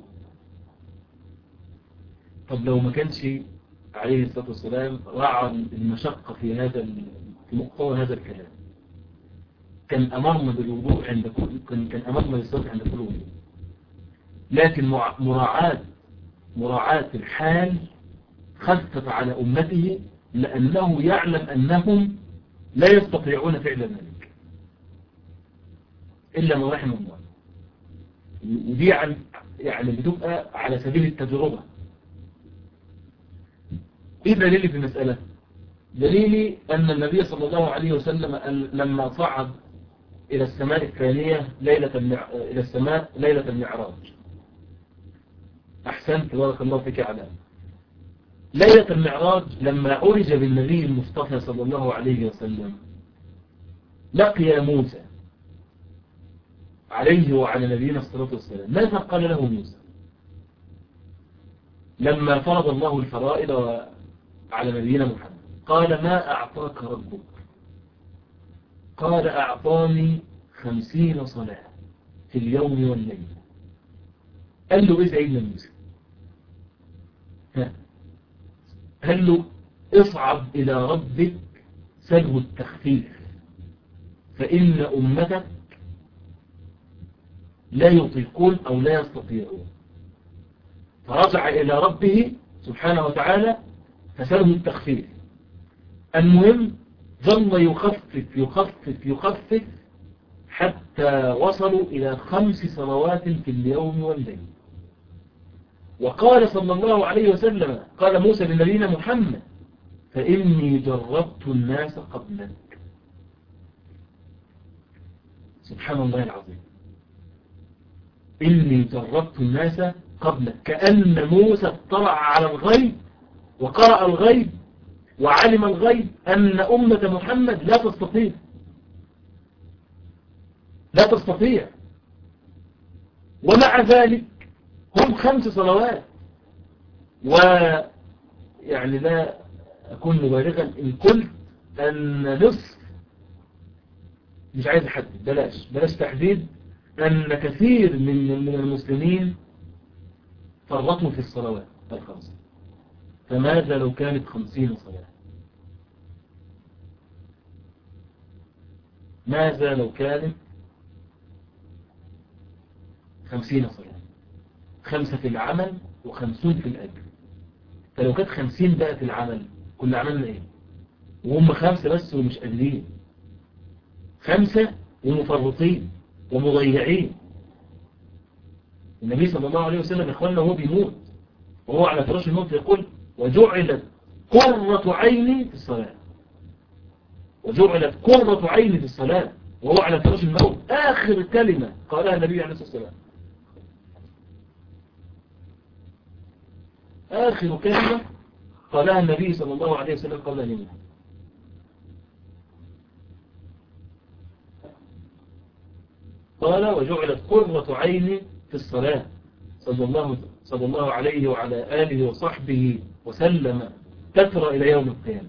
طب لو ما كانش عليه الصلاة والسلام راعى المشقة في مقتضى هذا الكلام، كان أمرنا بالوضوء عند كان أمرنا بالسواك عند كل وضوء. لكن مراعاة الحال خفف على أمته، لأنه يعلم أنهم لا يستطيعون فعل ذلك إلا ما رحم الله. ودي يعني بتبقى على سبيل التجربة. إيه دليلي في المسألة؟ دليلي أن النبي صلى الله عليه وسلم لما صعد إلى السماء الثانية ليلة المعراج. أحسنت بارك الله فيك على ليلة المعراج. لما عرج بالنبي المصطفى صلى الله عليه وسلم لقي موسى عليه وعلى نبينا الصلاة والسلام. ماذا قال له موسى لما فرض الله الفرائض على نبينا محمد؟ قال ما أعطاك ربك؟ قال أعطاني 50 صلاة في اليوم والليل. قال له إيه سيدنا موسى؟ قال له اصعد إلى ربك سلو التخفيف، فإن أمتك لا يطيقون أو لا يستطيعون. فرجع إلى ربه سبحانه وتعالى فسلم التخفيف. المهم ظل يخفف حتى وصلوا إلى 5 صلوات في اليوم والليل. وقال صلى الله عليه وسلم، قال موسى لنبينا محمد فإني جربت الناس قبلك. سبحان الله العظيم. إني جربت الناس قبلك. كأن موسى اطلع على الغيب وقرأ الغيب وعلم الغيب أن أمة محمد لا تستطيع. ومع ذلك هم 5 صلوات. ويعني لا أكون مبالغا إن قلت أن نصف، مش عايز أحدد، بلاش تحديد، أن كثير من المسلمين فرطوا في الصلوات ال5. فماذا لو كانت 50 صلاة؟ ماذا لو كانت 50 صلاة؟ 5 في العمل و50 في الأجر. فلو كانت 50 بقى في العمل كنا عملنا إيه؟ وهم 5 بس ومش قادرين، 5 ومفرطين ومضيعين. النبي صلى الله عليه وسلم إخواننا وهو بيموت وهو على فراش الموت يقول وجعلت قرة عيني في الصلاة. وجعلت قرة عيني في الصلاة وهو على فراش الموت. آخر كلمة قالها النبي عليه الصلاة والسلام، آخر كلمة قالها النبي صلى الله عليه وسلم قبل أن يموت. قال وجعلت قرة عيني في الصلاة صلى الله عليه وعلى آله وصحبه وسلم تترى إلى يوم القيامة.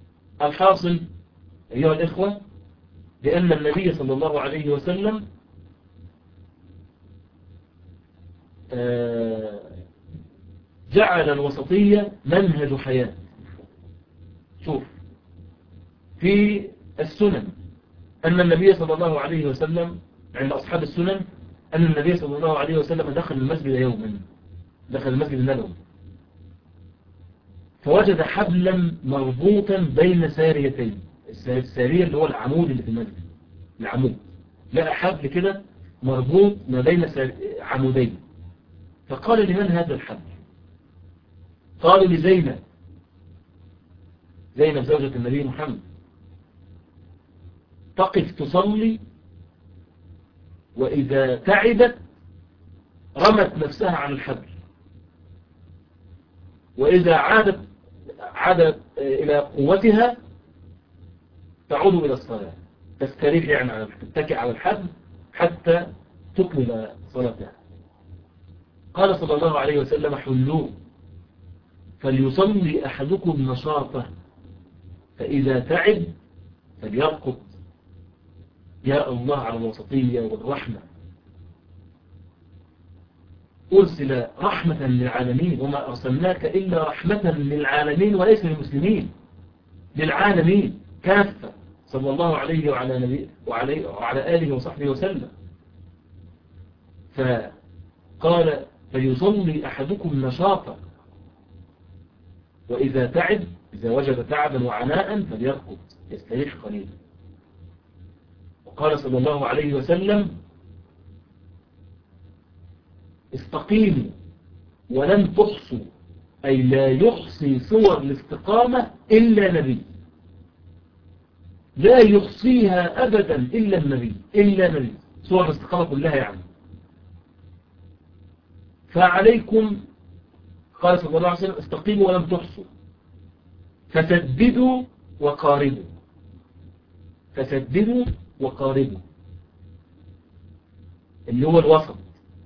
الحاصل أيها الإخوة بأن النبي صلى الله عليه وسلم جعل الوسطية منهج حياة. شوف في السنن أن النبي صلى الله عليه وسلم عند أصحاب السنن أن النبي صلى الله عليه وسلم دخل المسجد يوما، دخل المسجد النبوي فوجد حبلا مربوطا بين ساريتين. السارية اللي هو العمود اللي في المسجد، العمود، لقى حبل كده مربوط ما بين عمودين، فقال لمن هذا الحبل؟ قالوا لزينب، زينب زوجة النبي محمد، تقف تصلي وإذا تعبت رمت نفسها عن الحبل، وإذا عادت إلى قوتها تعود إلى الصلاة، تستريح يعني تتكئ على الحبل حتى تكمل صلاتها. قال صلى الله عليه وسلم حلوه فليصلي أحدكم نشاطه فإذا تعب فليرقد. يا الله على الوسطية والرحمة، أرسل رحمة للعالمين وما أرسلناك إلا رحمة للعالمين وليس للمسلمين، للعالمين كافة، صلى الله عليه وعلى آله وصحبه وسلم. فقال فليصلي أحدكم نشاطا وإذا تعب، إذا وجد تعبا وعناء فليرقد يستريح قليلا. وقال صلى الله عليه وسلم استقيموا ولن تحصوا، أي لا يحصي صور الاستقامة إلا نبي، لا يحصيها أبدا إلا النبي، إلا نبي، صور الاستقامة كلها يعني. فعليكم، قال صلى الله عليه وسلم استقيموا ولم تحصوا، فسددوا وقاربوا، فسددوا وقاربوا اللي هو الوسط.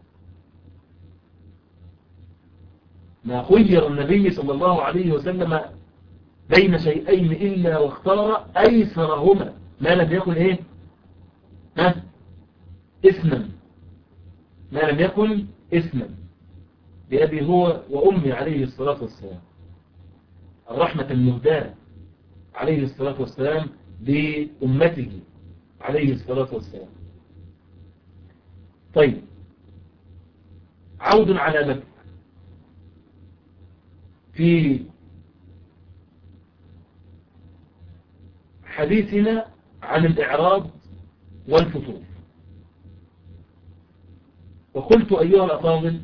ما خير النبي صلى الله عليه وسلم بين شيئين إلا واختار أيسرهما ما لم يكن إيه؟ إثما، ما لم يكن إثما، بأبي هو وأمي عليه الصلاة والسلام، الرحمة المهداة عليه الصلاة والسلام بأمته عليه الصلاة والسلام. طيب عود على مكة. في حديثنا عن الإعراض والفتور، وقلت أيها الأفاضل،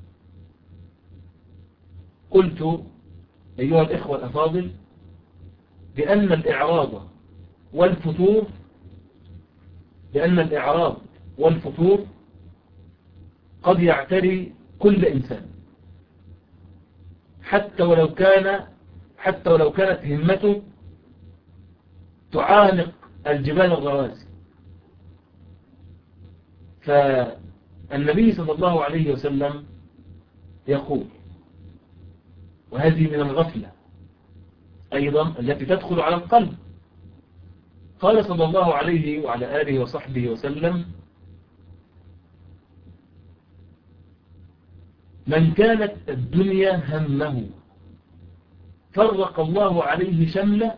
قلت أيها الإخوة الأفاضل بأن الإعراض والفتور، بأن الإعراض والفتور قد يعتري كل إنسان، حتى ولو كانت همته تعانق الجبال الرواسي. فالنبي صلى الله عليه وسلم يقول، وهذه من الغفلة أيضا التي تدخل على القلب، قال صلى الله عليه وعلى آله وصحبه وسلم من كانت الدنيا همه فرق الله عليه شمله،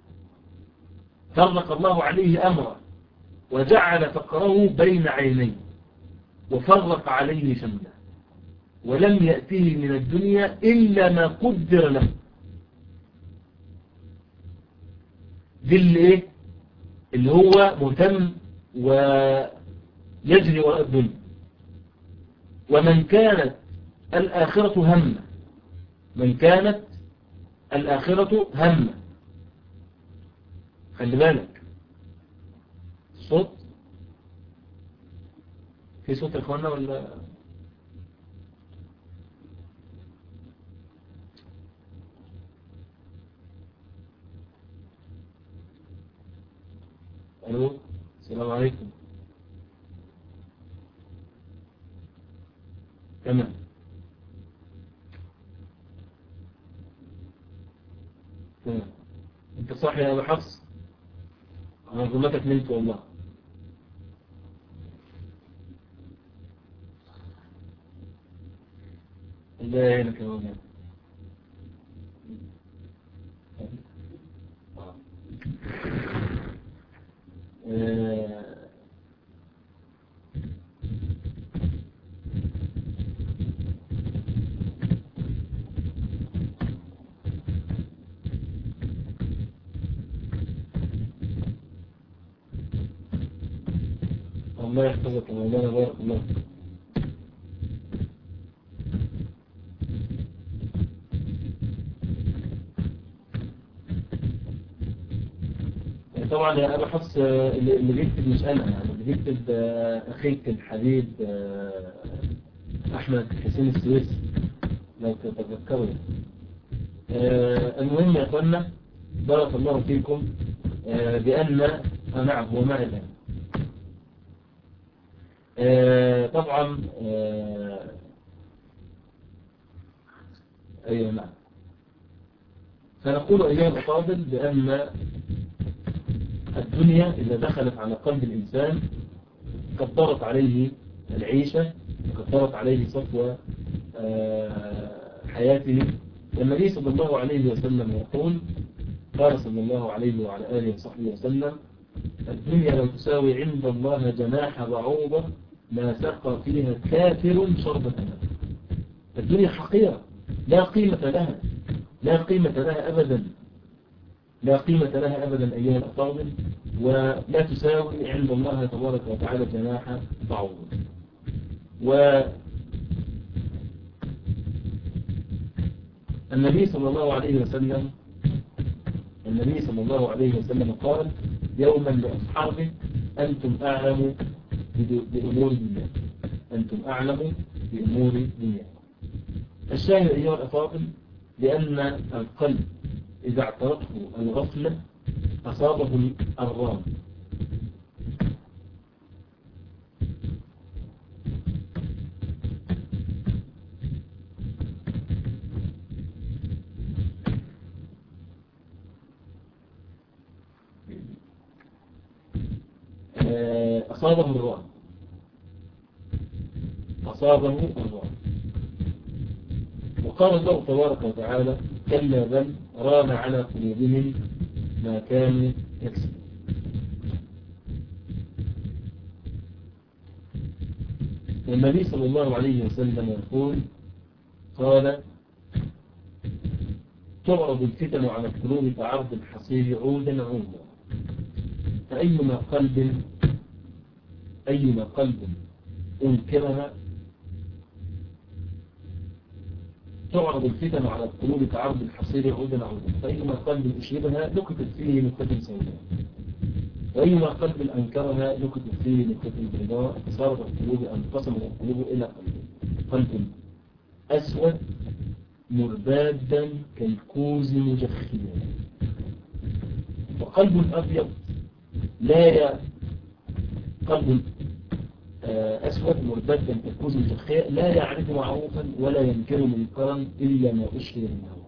فرق الله عليه أمره وجعل فقره بين عينيه وفرق عليه شمله، ولم يأته من الدنيا إلا ما قدر له. دي اللي هو مهتم ويجري وراء الدنيا. ومن كانت الآخرة همه، من كانت الآخرة همه، خلي بالك الصوت، في صوت إخواننا ولا؟ ألو، السلام عليكم. تمام. تمام. انت صاحي يا ابو حفص؟ انا ظلمتك نمت والله. لا يعينك يا مولانا. الله يحفظك يا مولانا، بارك الله. طبعا يا أبا حفص، اللي بيكتب مش أنا، يعني اللي بيكتب أخيك الحبيب أحمد حسين السويسي لو تتذكروا. المهم يا أخوانا، بارك الله فيكم، بأن نعم هو معي الآن. طبعا أيوة نعم. فنقول أيها الأفاضل بأن الدنيا إذا دخلت على قلب الإنسان كثرت عليه العيشة وكثرت عليه صفوة حياته. والنبي صلى الله عليه وسلم يقول، قال صلى الله عليه وعلى آله وصحبه وسلم: الدنيا لو تساوي عند الله جناح بعوضة ما سقى فيها كافر شربة ماء. الدنيا حقيرة، لا قيمة لها، لا قيمة لها أبدا، لا قيمة لها أبدا أيها الأفاضل، ولا تساوي عند الله تبارك وتعالى جناح بعوضة. والنبي صلى الله عليه وسلم قال يوما لأصحابه: أنتم أعلم بأمور دنيا، أنتم أعلم بأمور دنيا. الشاهد أيها الأفاضل لأن القلب إذا اعترته الغفلة أصابه الرام. أصابه الرام. وقال الله تبارك وتعالى: كلا بل ران على قلوبهم ما كانوا يكسبون. والنبي صلى الله عليه وسلم يقول، قال: تعرض الفتن على القلوب كعرض الحصير عودا عودا، فأيما قلب أنكرها. تعرض الفتن على القلوب كعرض الحصير عودا عودا، فأيما قلب أشربها نكتت فيه نكتة سوداء، وأيما قلب أنكرها نكتت فيه نكتة بيضاء، فصارت القلوب انقسمت القلوب إلى قلب أسود مربادا كالكوز مجخيا، وقلب أبيض قلب أسود مربدا كالكوز مجخيا لا يعرف معروفا ولا ينكر منكرا إلا ما أشهر من هو.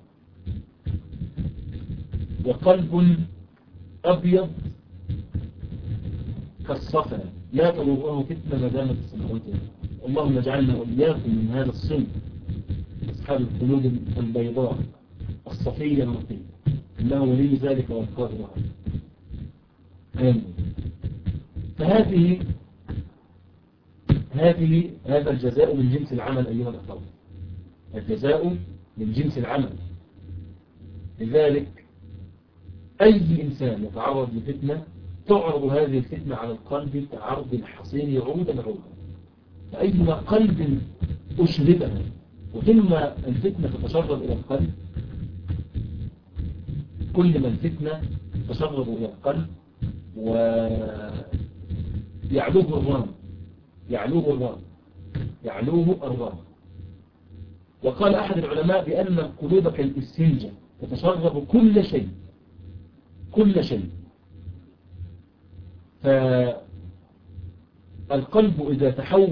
وقلب أبيض كالصفا لا تضره فتنة ما دامت صنعته. اللهم اجعلنا وإياكم من هذا الصنف، أصحاب القلوب البيضاء الصفية النقية، إنه ولي ذلك والقادر عليه. آمين. هذا الجزاء من جنس العمل أيها الأخوة، الجزاء من جنس العمل. لذلك أي إنسان يتعرض لفتنة تعرض هذه الفتنة على القلب كعرض الحصير عودا عودا، فأيما قلب أشربها، وثم الفتنة تتشرب إلى القلب، كل ما الفتنة تتشرب إلى القلب ويعلوه الرام. وقال أحد العلماء بأن القلوب كالإسفنجة تتشرب كل شيء. فالقلب إذا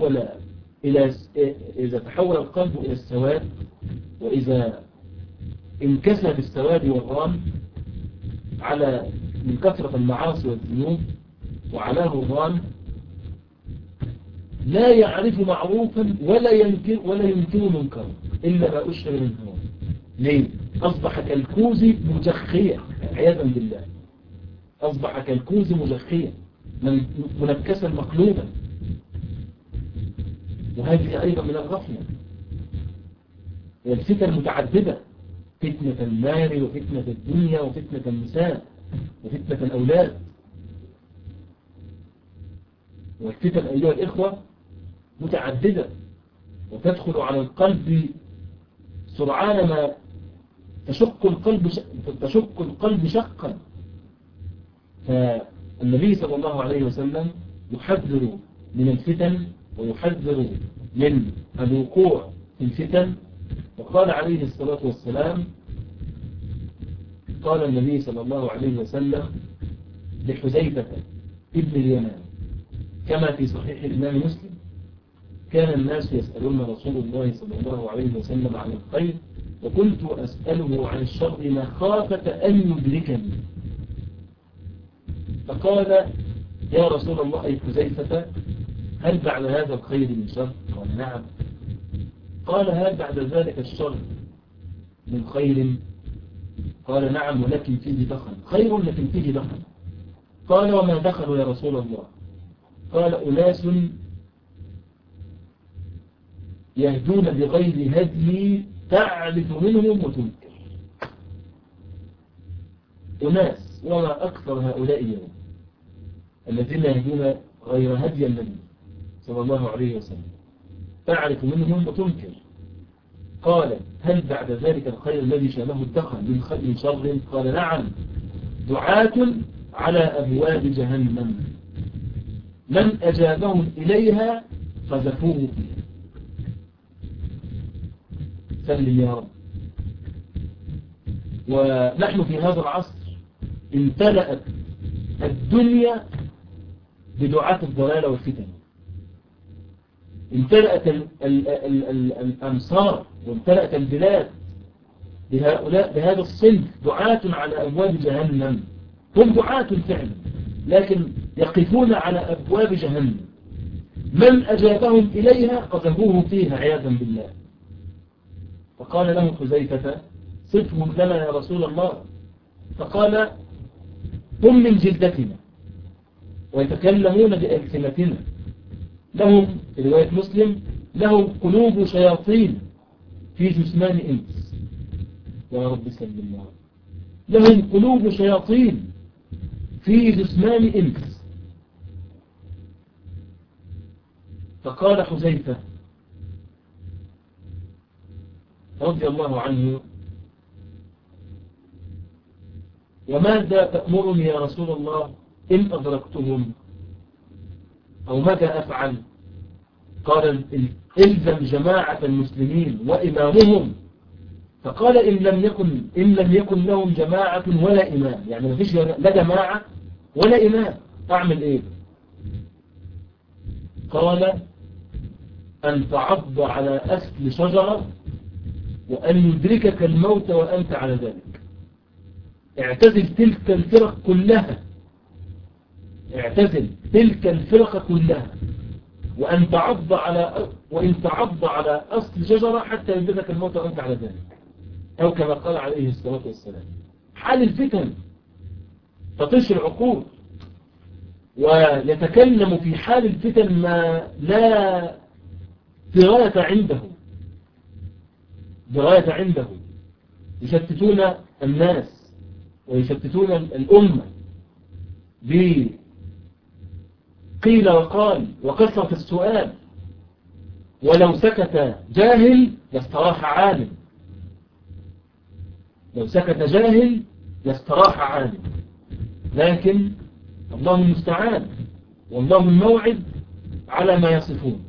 تحول القلب إلى السواد، وإذا انكسر بالسواد والرام على من كثرة المعاصي والذنوب وعلاه الرام، لا يعرف معروفا ولا ينكر منكرا. إلا ما أشهر من هون. ليه؟ أصبح كالكوز مجخيا عياذا بالله. أصبح كالكوز مجخيا منكسا مقلوبا. وهذه أيضا من الغفلة. والفتن متعددة، فتنة المال وفتنة الدنيا وفتنة النساء وفتنة الأولاد. والفتن أيها الإخوة متعددة وتدخل على القلب سرعان ما تشق القلب شقا. فالنبي صلى الله عليه وسلم يحذر من الفتن ويحذر من الوقوع في الفتن. وقال عليه الصلاة والسلام، قال النبي صلى الله عليه وسلم لحذيفة ابن اليمان كما في صحيح الإمام مسلم: كان الناس يسألون رسول الله صلى الله عليه وسلم عن الخير وكنت أسأله عن الشر مخافة أن يدركني. فقال: يا رسول الله أي حذيفة، هل بعد هذا الخير من شر؟ قال: نعم. قال: هل بعد ذلك الشر من خير؟ قال: نعم ولكن فيه دخل. خير لكن فيه دخل. قال: وما دخل يا رسول الله؟ قال: أناس يهدون بغير هدي تعرف منهم وتنكر. أناس، وما أكثر هؤلاء اليوم الذين يهدون غير هدي النبي صلى الله عليه وسلم، تعرف منهم وتنكر. قال: هل بعد ذلك الخير الذي شابه الدخل من شر؟ قال: نعم، دعاة على أبواب جهنم من أجابهم إليها قذفوه فيها. سلم يا رب. ونحن في هذا العصر امتلأت الدنيا بدعاة الضلال والفتن. امتلأت الأمصار وامتلأت البلاد بهؤلاء بهذا الصنف دعاة على أبواب جهنم. هم دعاة فعلا لكن يقفون على أبواب جهنم من أجابهم إليها قذفوه فيها عياذا بالله. فقال له حذيفة: صفهم لنا يا رسول الله. فقال: هم من جلدتنا ويتكلمون بألسنتنا، لهم في رواية مسلم لهم قلوب شياطين في جثمان إنس. يا رب سلم الله. لهم قلوب شياطين في جثمان إنس. فقال حذيفة رضي الله عنه: وماذا تأمرني يا رسول الله إن أدركتهم؟ أو ماذا أفعل؟ قال: إلزم جماعة المسلمين وإمامهم. فقال: إن لم يكن لهم جماعة ولا إمام، يعني ما فيش لا جماعة ولا إمام، أعمل إيه؟ قال: أن تعض على أسل شجرة وأن يدركك الموت وأنت على ذلك. اعتزل تلك الفرق كلها، اعتزل تلك الفرق كلها، وإن تعض على أصل شجرة حتى يدركك الموت وأنت على ذلك، أو كما قال عليه الصلاة والسلام. حال الفتن تطيش العقول، ويتكلم في حال الفتن ما لا دراية عنده يشتتون الناس ويشتتون الأمة بقيل وقال وكثرة السؤال. ولو سكت جاهل لاستراح عالم، لو سكت جاهل لاستراح عالم، لكن الله المستعان والله الموعد على ما يصفون.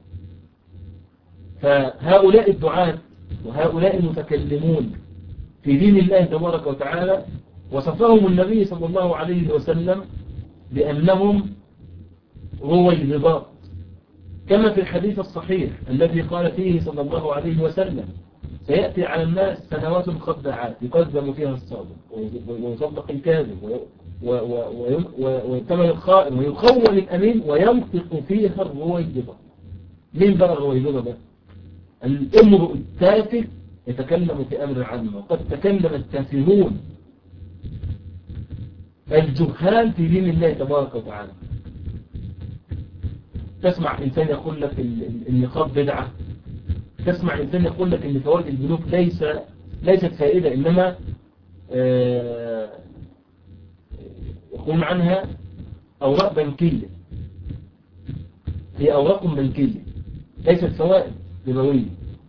فهؤلاء الدعاة وهؤلاء المتكلمون في دين الله تبارك وتعالى وصفهم النبي صلى الله عليه وسلم بأنهم رويبضات، كما في الحديث الصحيح الذي قال فيه صلى الله عليه وسلم: سيأتي على الناس سنوات خداعات يكذب فيها الصادق ويصدق الكاذب ويؤتمن الخائن ويخون الأمين وينطق فيها الرويبضة. مين بقى الرويبضة ده؟ الامرؤ التافه يتكلم في أمر عام، وقد تكلم التافهون الجهال في دين الله تبارك وتعالى. تسمع إنسان يقول لك النقاب بدعة، تسمع إنسان يقول لك إن فوائد البنوك ليست فائدة، إنما يقولون عنها أوراق بنكية، هي أوراق بنكية ليست فوائد ربوية.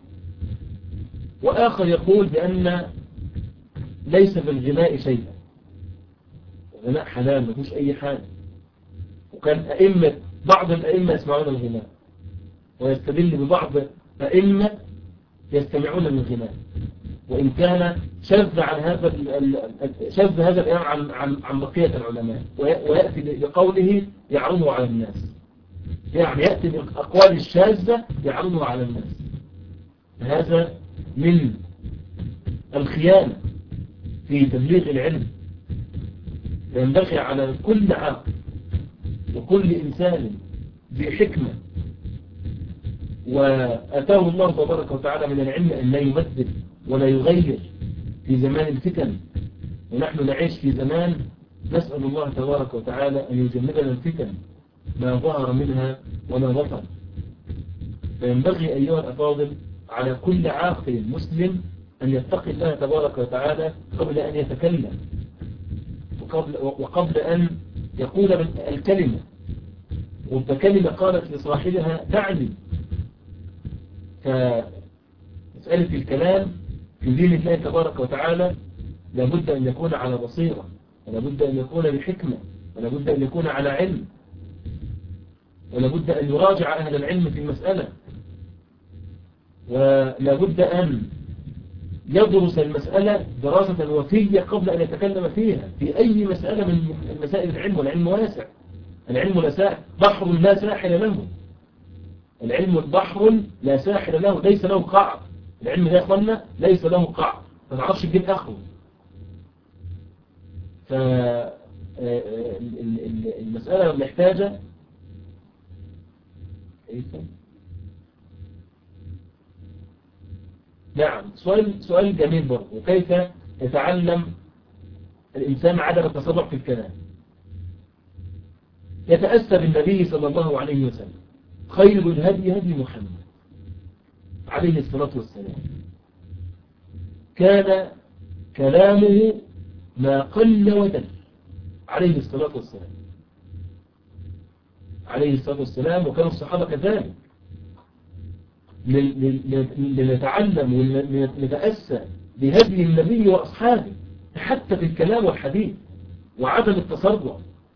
وآخر يقول بأن ليس في الغناء شيئا، الغناء حلال ما فيش أي حاجة. وكان بعض الأئمة يسمعون الغناء، ويستدل ببعض أئمة يستمعون للغناء، وإن كان شذ هذا الإمام عن بقية العلماء، ويأتي بقوله يعرضه على الناس، يعني يأتي بالأقوال الشاذة يعرضه على الناس. هذا من الخيانة في تبليغ العلم. ينبغي على كل عاقل وكل إنسان بحكمة وأتاه الله تبارك وتعالى من العلم أن لا يبدل ولا يغير في زمان الفتن. ونحن نعيش في زمان نسأل الله تبارك وتعالى أن يجنبنا الفتن ما ظهر منها وما بطن. فينبغي أيها الأفاضل على كل عاقل مسلم أن يتقي الله تبارك وتعالى قبل أن يتكلم، وقبل أن يقول الكلمة. والكلمة قالت لصاحبها دعني. فمسألة الكلام في دين الله تبارك وتعالى لابد أن يكون على بصيرة، ولابد أن يكون بحكمة، ولابد أن يكون على علم، ولابد أن يراجع أهل العلم في المسألة، ولابد أن يدرس المسألة دراسة وفية قبل أن يتكلم فيها في أي مسألة من مسائل العلم. والعلم واسع، العلم بحر لا ساحل له، العلم بحر لا ساحل له، ليس له قاع. العلم ده يا اخوانا ليس له قاع، ما تعرفش تجيب اخره. فالمسألة محتاجة نعم. سؤال جميل برضه، وكيف يتعلم الإنسان عدم التسرع في الكلام؟ يتأسى بالنبي صلى الله عليه وسلم، خير الهدي هدي محمد عليه الصلاة والسلام. كان كلامه ما قل ودل عليه الصلاة والسلام، عليه الصلاة والسلام. وكانوا الصحابة كذلك. لنتعلم ونتأسى بهدي النبي وأصحابه حتى في الكلام والحديث وعدم التسرع.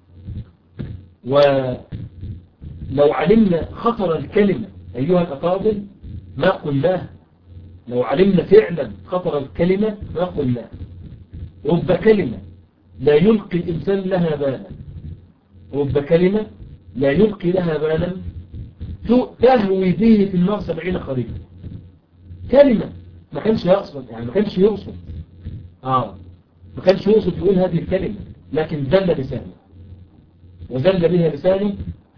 ولو علمنا خطر الكلمة أيها الأفاضل ما قلناه، لو علمنا فعلا خطر الكلمة ما قلناه. رب كلمة لا يلقي الإنسان لها بالا، رب كلمة لا يلقي لها بالا تهوي به في النار 70 خريفا. كلمة ما كانش يقصد، يعني ما كانش يقصد ما كانش يقصد يقول هذه الكلمة، لكن زل لسانه وزل بها لسانه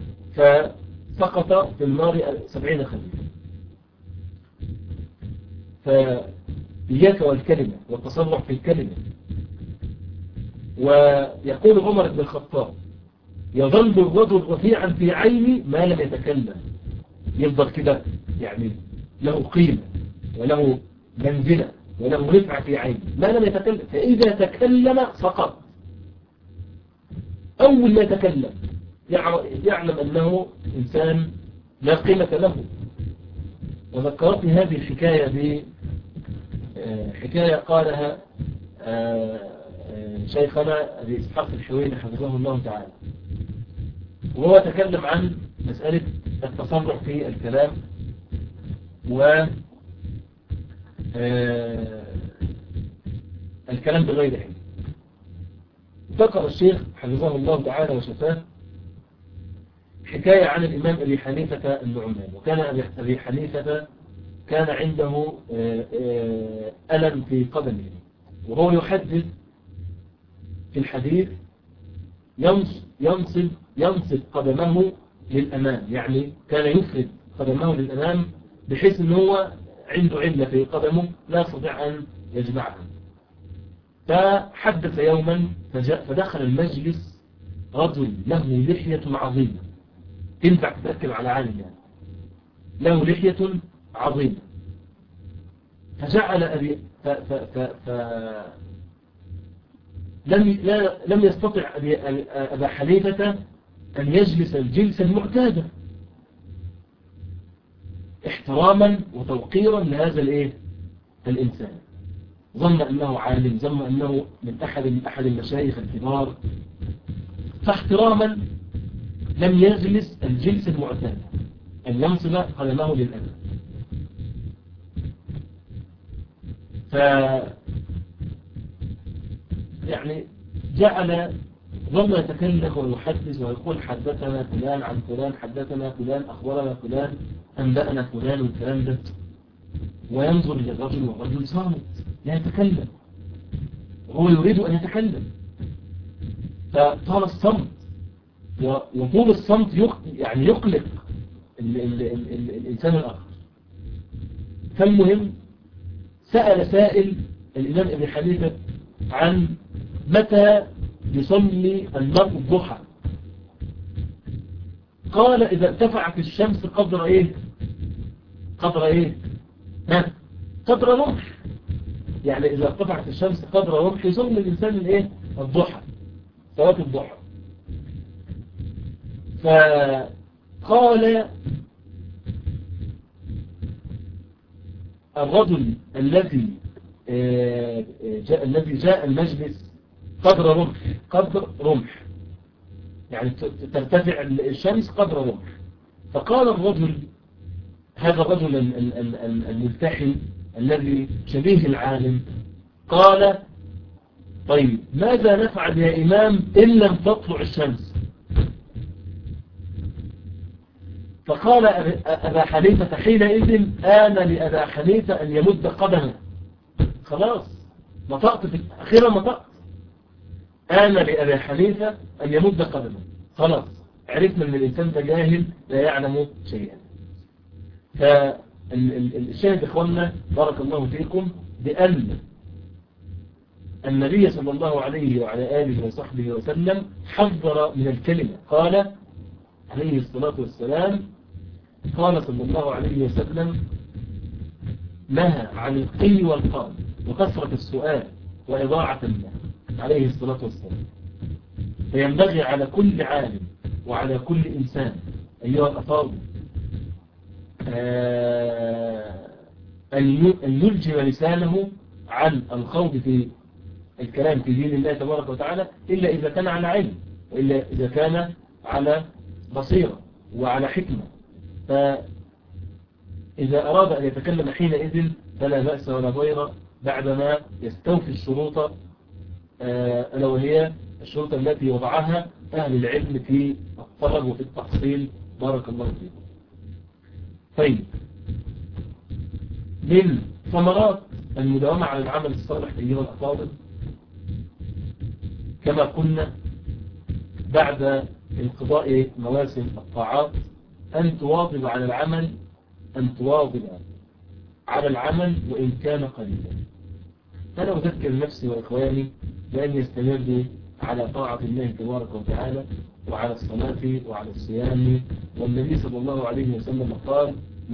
فسقط في النار 70 خريفا. فإياك والكلمة والتصرف في الكلمة. ويقول عمر بن الخطاب يظل الرجل رفيعا في عيني ما لم يتكلم، يفضل كده يعني له قيمة وله منزلة وله رفعة في عيني ما لم يتكلم. فإذا تكلم سقط. أول ما يتكلم يعلم أنه إنسان لا قيمة له. وذكرتني هذه الحكاية بحكاية قالها شيخنا أبي إسحاق الحويني حفظه الله تعالى، وهو تكلم عن مسألة التصرع في الكلام الكلام بغير علم. ذكر الشيخ حفظه الله تعالى وشفاه حكاية عن الإمام أبي حنيفة النعمان. وكان أبي حنيفة كان عنده ألم في قدمه، وهو يحدث في الحديث ينصب قدمه للأمام، يعني كان يفرد قدمه للأمام بحيث أنه هو عنده علة في قدمه لا يستطيع أن يجمعها. فحدث يوما فدخل المجلس رجل له لحية عظيمة، تنفع تتركب على عالم يعني، له لحية عظيمة. فجعل لم يستطع أبا حنيفة أن يجلس الجلسة المعتادة احتراما وتوقيرا لهذا الإنسان. ظن أنه عالم، ظن أنه من أحد المشايخ الكبار، فاحتراما لم يجلس الجلسة المعتادة أن ينصب قدمه للأمام. يعني جعل ظل يتكلم ويحدث ويقول حدثنا فلان عن فلان، حدثنا فلان، أخبرنا فلان، أنبأنا فلان، والكلام ده، وينظر للرجل والرجل صامت لا يتكلم، وهو يريد أن يتكلم. فطال الصمت، وطول الصمت يعني يقلق الإنسان الآخر. فالمهم سأل سائل الإمام ابن حنيفة عن متى يصلي المرء الضحى. قال إذا ارتفعت الشمس قدر إيه؟ قدر رمح. يعني إذا ارتفعت الشمس قدر رمح يصلي الإنسان الضحى، صلاة الضحى. فقال الرجل الذي جاء المجلس قدر رمح، يعني ترتفع الشمس قدر رمح. فقال الرجل، هذا الرجل الملتحي الذي شبيه العالم، قال طيب ماذا نفعل يا إمام إن لم تطلع الشمس؟ فقال أبا حنيفة حينئذ آن لأبا حنيفة أن يمد قدمه. خلاص نطقت أخيرا نطقت. آن لأبا حنيفة أن يمد قدمه. خلاص عرفنا أن الإنسان ده جاهل لا يعلم شيئا. فالشاهد إخواننا بارك الله فيكم بأن النبي صلى الله عليه وعلى آله وصحبه وسلم حذر من الكلمة. قال عليه الصلاة والسلام، قال صلى الله عليه وسلم نهى عن القيل والقال وكثرة السؤال وإضاعة المال عليه الصلاة والسلام. فينبغي على كل عالم وعلى كل إنسان أيها الأفاضل أن يلجم لسانه عن الخوض في الكلام في دين الله تبارك وتعالى إلا إذا كان على علم، وإلا إذا كان على بصيرة وعلى حكمة. فإذا أراد أن يتكلم حينئذ فلا بأس ولا ضير بعدما يستوفي الشروط، ألا وهي الشروط التي وضعها أهل العلم في الطلب وفي التحصيل. بارك الله فيكم. طيب، من ثمرات المداومة على العمل الصالح أيها الأفاضل كما قلنا بعد انقضاء مواسم الطاعات أن تواظب على العمل وإن كان قليلا. أنا أذكر نفسي وإخواني بأن يستمروا على طاعة الله تبارك وتعالى وعلى الصلاة وعلى الصيام. والنبي صلى الله عليه وسلم قال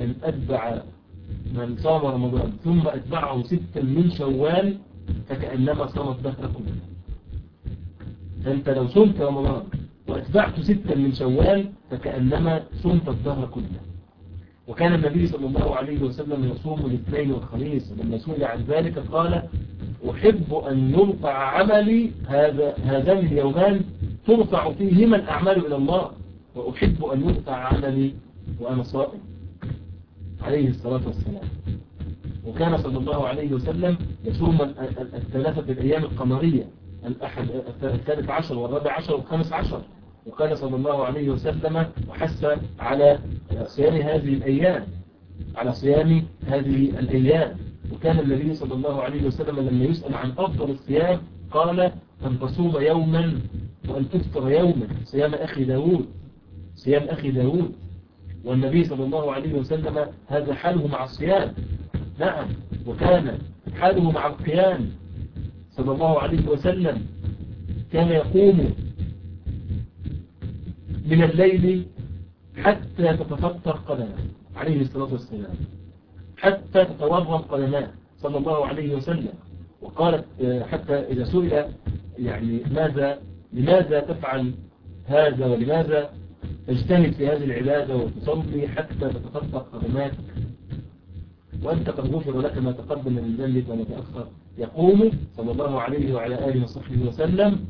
من صام رمضان ثم أتبعه 6 من شوال فكأنما صام الدهر كله. فأنت لو صمت رمضان وأتبعت 6 من شوال فكأنما صمت الدهر كله. وكان النبي صلى الله عليه وسلم يصوم الاثنين والخميس، ولما سئل عن ذلك قال أحب أن يرفع عملي هذان اليومان ترفع فيهما الأعمال إلى الله، وأحب أن يرفع عملي وأنا صائم عليه الصلاة والسلام. وكان صلى الله عليه وسلم يصوم 3 الأيام القمرية، الأحد 13 والرابع 10 والخامس 10. وكان صلى الله عليه وسلم وحث على صيام هذه الأيام. وكان النبي صلى الله عليه وسلم لما يسأل عن أفضل الصيام قال أن تصوم يوما وأن تفطر يوما، صيام أخي داود. والنبي صلى الله عليه وسلم هذا حاله مع الصيام. نعم، وكان حاله مع القيام صلى الله عليه وسلم كان يقوم من الليل حتى تتفطر قدمه عليه الصلاة والسلام، حتى تتورم قدماه صلى الله عليه وسلم. وقالت حتى إذا سئل يعني لماذا تفعل هذا ولماذا تجتهد في هذه العبادة وتصلي حتى تتفطر قدماك وأنت قد غفر لك ما تقدم من ذنبك وما تأخر؟ يقوم صلى الله عليه وعلى آله وصحبه وسلم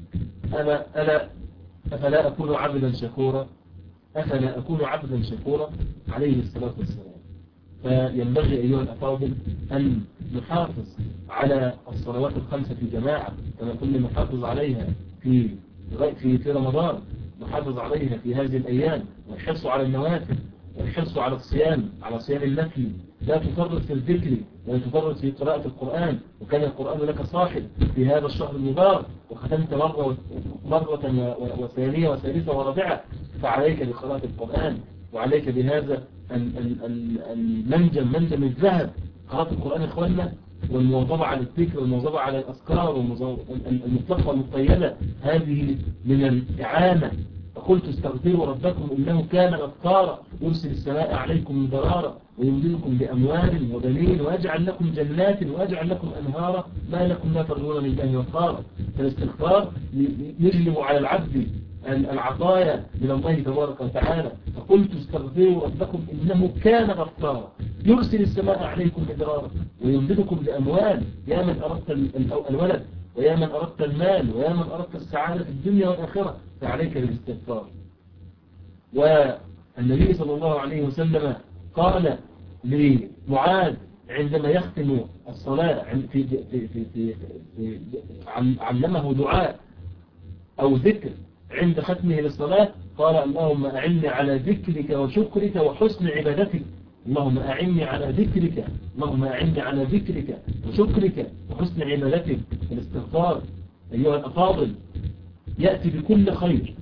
أفلا أكون عبدا شكورا، أفلا أكون عبدا شكورا عليه الصلاة والسلام. فينبغي أيها الأفاضل أن نحافظ على الصلوات الخمسة في جماعة كما كنا نحافظ عليها في رمضان، نحافظ عليها في هذه الأيام، والحرص على النوافل والحرص على الصيام، على صيام النفل. لا تفرط في الذكر ولا تفرط في قراءة القرآن، وكان القرآن لك صاحب في هذا الشهر المبارك، وختمت مرة وثانية وثالثة ورابعة، فعليك بقراءة القرآن وعليك بهذا المنجم الذهب قراءة القرآن إخواننا، والمواظبة على الذكر والمواظبة على الأذكار المطلقة والمقيدة، هذه من الإعانة. فقلت استغفروا ربكم إنه كان غفارا يرسل السماء عليكم مدرارا ويمددكم بأموال وبنين ويجعل لكم جنات ويجعل لكم أنهارا ما لكم لا ترجون لله وقارا. فالاستغفار يجلب على العبد العطايا من الله تبارك وتعالى. فقلت استغفروا ربكم إنه كان غفارا يرسل السماء عليكم مدرارا ويمددكم بأموال، يا من أردت الولد ويا من أردت المال ويا من أردت السعادة في الدنيا والآخرة، فعليك بالاستغفار. والنبي صلى الله عليه وسلم قال لمعاذ عندما يختم الصلاة علمه دعاء أو ذكر عند ختمه للصلاة، قال اللهم أعني على ذكرك وشكرك وحسن عبادتك. اللهم أعني على ذكرك، اللهم أعني على ذكرك وشكرك وحسن عبادتك. الاستغفار أيها الأفاضل يأتي بكل خير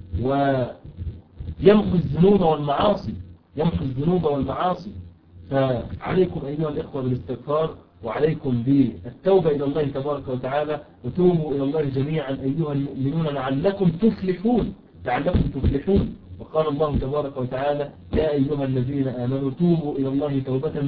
ويمحو الذنوب والمعاصي، يمحو الذنوب والمعاصي. فعليكم أيها الإخوة بالاستغفار، وعليكم بالتوبة إلى الله تبارك وتعالى، وتوبوا إلى الله جميعا أيها المؤمنون لعلكم تفلحون، لعلكم تفلحون. وقال الله تبارك وتعالى يا أيها الذين آمنوا توبوا إلى الله توبة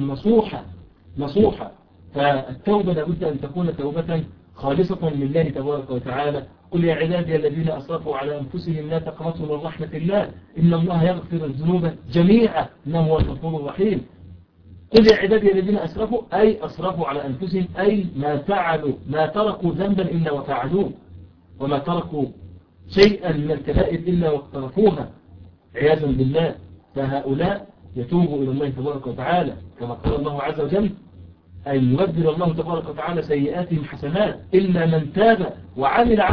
نصوحة. فالتوبة لابد أن تكون توبة خالصة لله تبارك وتعالى. قل يا عبادي الذين أسرفوا على أنفسهم لا تقنطوا من رحمة الله إن الله يغفر الذنوب جميعا إنه هو الغفور الرحيم. قل يا عبادي الذين أسرفوا أي أسرفوا على أنفسهم، أي ما تركوا ذنبا إلا وفعلوه، وما تركوا شيئا من الكبائر إلا واقترفوها عياذا بالله. فهؤلاء يتوبوا إلى الله تبارك وتعالى كما قال الله عز وجل أن يبدل الله تبارك وتعالى سيئاتهم حسنات إلا من تاب وعمل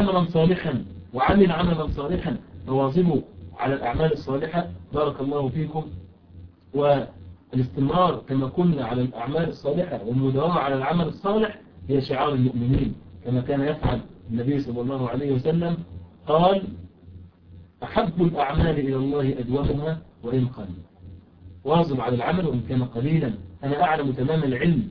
عملا صالحا فواظبوا على الأعمال الصالحة. بارك الله فيكم. والاستمرار كما كنا على الأعمال الصالحة والمداومة على العمل الصالح هي شعار المؤمنين كما كان يفعل النبي صلى الله عليه وسلم. قال أحب الأعمال إلى الله أدومها وإن قل. واظب على العمل وإن كان قليلا. أنا أعلم تمام العلم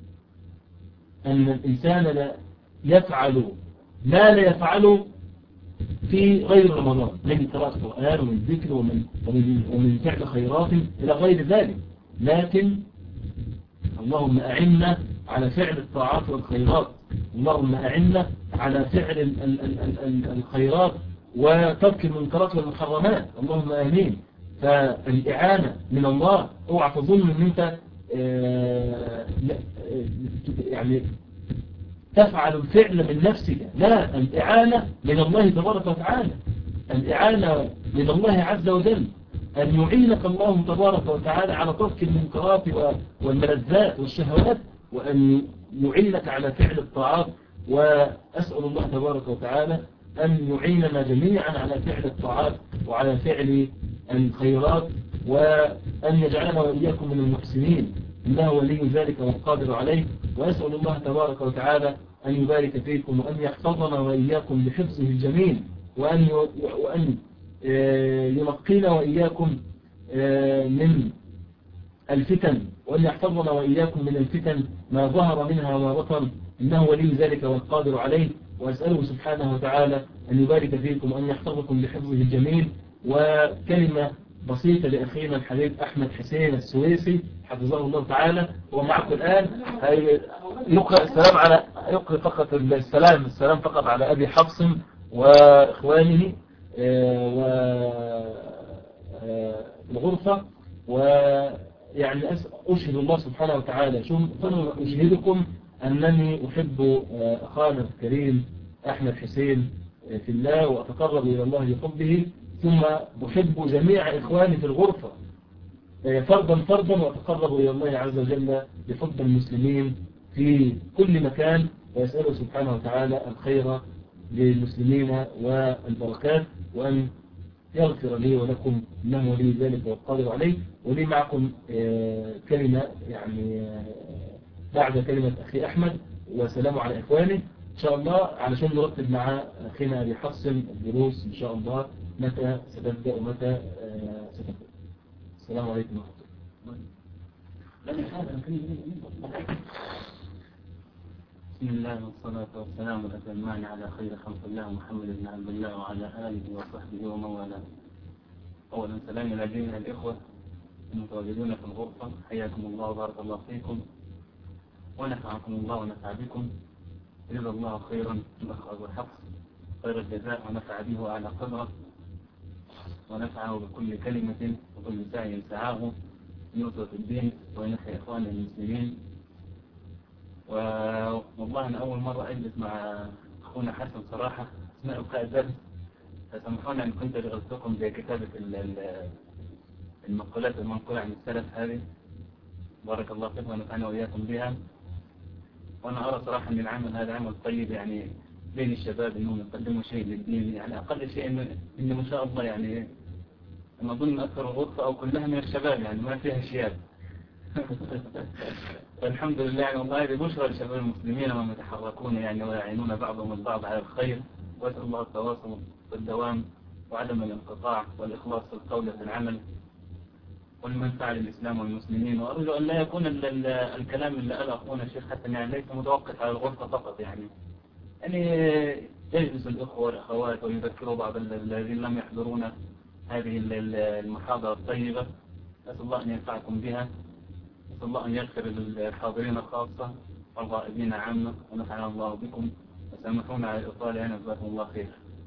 أن الإنسان لا يفعل ما لا يفعله في غير رمضان من قراءة القرآن ومن ذكر ومن فعل خيرات إلى غير ذلك، لكن اللهم أعنا على فعل الطاعات والخيرات، اللهم أعنا على فعل الخيرات وترك المنكرات والمحرمات، اللهم آمين. فالإعانة من الله، اوعى تظن ان انت يعني تفعل الفعل من نفسك، لا، الإعانة من الله تبارك وتعالى، الإعانة من الله عز وجل، أن يعينك الله تبارك وتعالى على ترك المنكرات والملذات والشهوات، وأن يعينك على فعل الطاعات. وأسأل الله تبارك وتعالى أن يعيننا جميعا على فعل الطاعات وعلى فعل الخيرات، وأن يجعلنا وإياكم من المحسنين، إنه ولي ذلك والقادر عليه. وأسأل الله تبارك وتعالى أن يبارك فيكم وأن يحفظنا وإياكم بحفظه الجميل، وأن ينقينا وإياكم من الفتن، وأن يحفظنا وإياكم من الفتن ما ظهر منها وما بطن، إنه ولي ذلك والقادر عليه. وأسأله سبحانه وتعالى أن يبارك فيكم وأن يحفظكم بحفظه الجميل. وكلمة بسيطة لأخينا الحبيب أحمد حسين السويسي حفظه الله تعالى، هو معكم الآن. يقرأ السلام على يقرأ فقط السلام فقط على أبي حفص وإخوانه والغرفة. ويعني أشهد الله سبحانه وتعالى ثم أشهدكم أنني أحب أخانا الكريم أحمد حسين في الله، وأتقرب إلى الله بحبه، ثم أحب جميع إخواني في الغرفة فردا، وأتقرب إلى الله عز وجل بحب المسلمين في كل مكان. ويسأله سبحانه وتعالى الخير للمسلمين والبركات، وأن يغفر لي ولكم إنه ولي ذلك والقادر عليه. ولي معكم كلمة يعني بعد كلمة أخي أحمد وسلام على إخواني إن شاء الله، علشان نرتب مع أخينا أبي حفص الدروس إن شاء الله متى ستبدأ ومتى ستبدأ. السلام عليكم ورحمة الله. بسم الله والصلاة والسلام والأتمان على خير خلق الله محمد بن عبد الله وعلى آله وصحبه ومن والاه. أولا سلام إلى جميع الإخوة المتواجدون في الغرفة، حياكم الله وبارك الله فيكم ونفعكم الله ونفع بكم. جزا الله خيرا الأخ أبو حفص خير الجزاء، ونفع به على قدره، ونفعه بكل كلمة وكل سعي سعاه لنصرة الدين ونفع إخواننا المسلمين. والله أنا أول مرة أجلس مع أخونا حسن صراحة أثناء إلقاء الدرس، فسامحونا أن كنت لغزتكم بكتابة المقولات المنقولة عن السلف هذه، بارك الله فيكم ونفعنا وإياكم بها. وأنا أرى صراحة أن العمل هذا عمل طيب، يعني بين الشباب أنهم يقدموا شيء للدين، يعني أقل شيء إن ما شاء الله يعني أنا أظن أكثر الغرفة أو كلها من الشباب، يعني ما فيها شياب. والحمد لله يعني والله هذه بشرى لشباب المسلمين وهم يتحركون يعني ويعينون بعضهم البعض على الخير. وأسأل الله التواصل والدوام وعدم الانقطاع والإخلاص في القول في العمل والمنفعة للإسلام والمسلمين. وأرجو أن لا يكون الكلام اللي قال أخونا الشيخ حتى يعني ليس متوقف على الغرفة فقط، يعني يجلس الأخوة والأخوات ويذكروا بعض الذين لم يحضرون هذه المحاضرة الطيبة. أسأل الله أن ينفعكم بها، أسأل الله أن يغفر للحاضرين خاصة والغائبين عامة، ونفعنا الله بكم. وسامحونا على الإطالة يعني، جزاكم الله خير.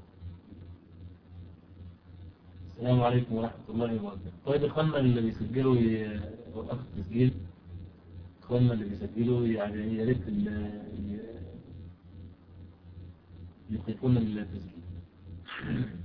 السلام عليكم ورحمة الله وبركاته. طيب إخواننا اللي بيسجلوا وقفوا التسجيل، إخواننا اللي بيسجلوا يعني يا ريت يوقفون التسجيل.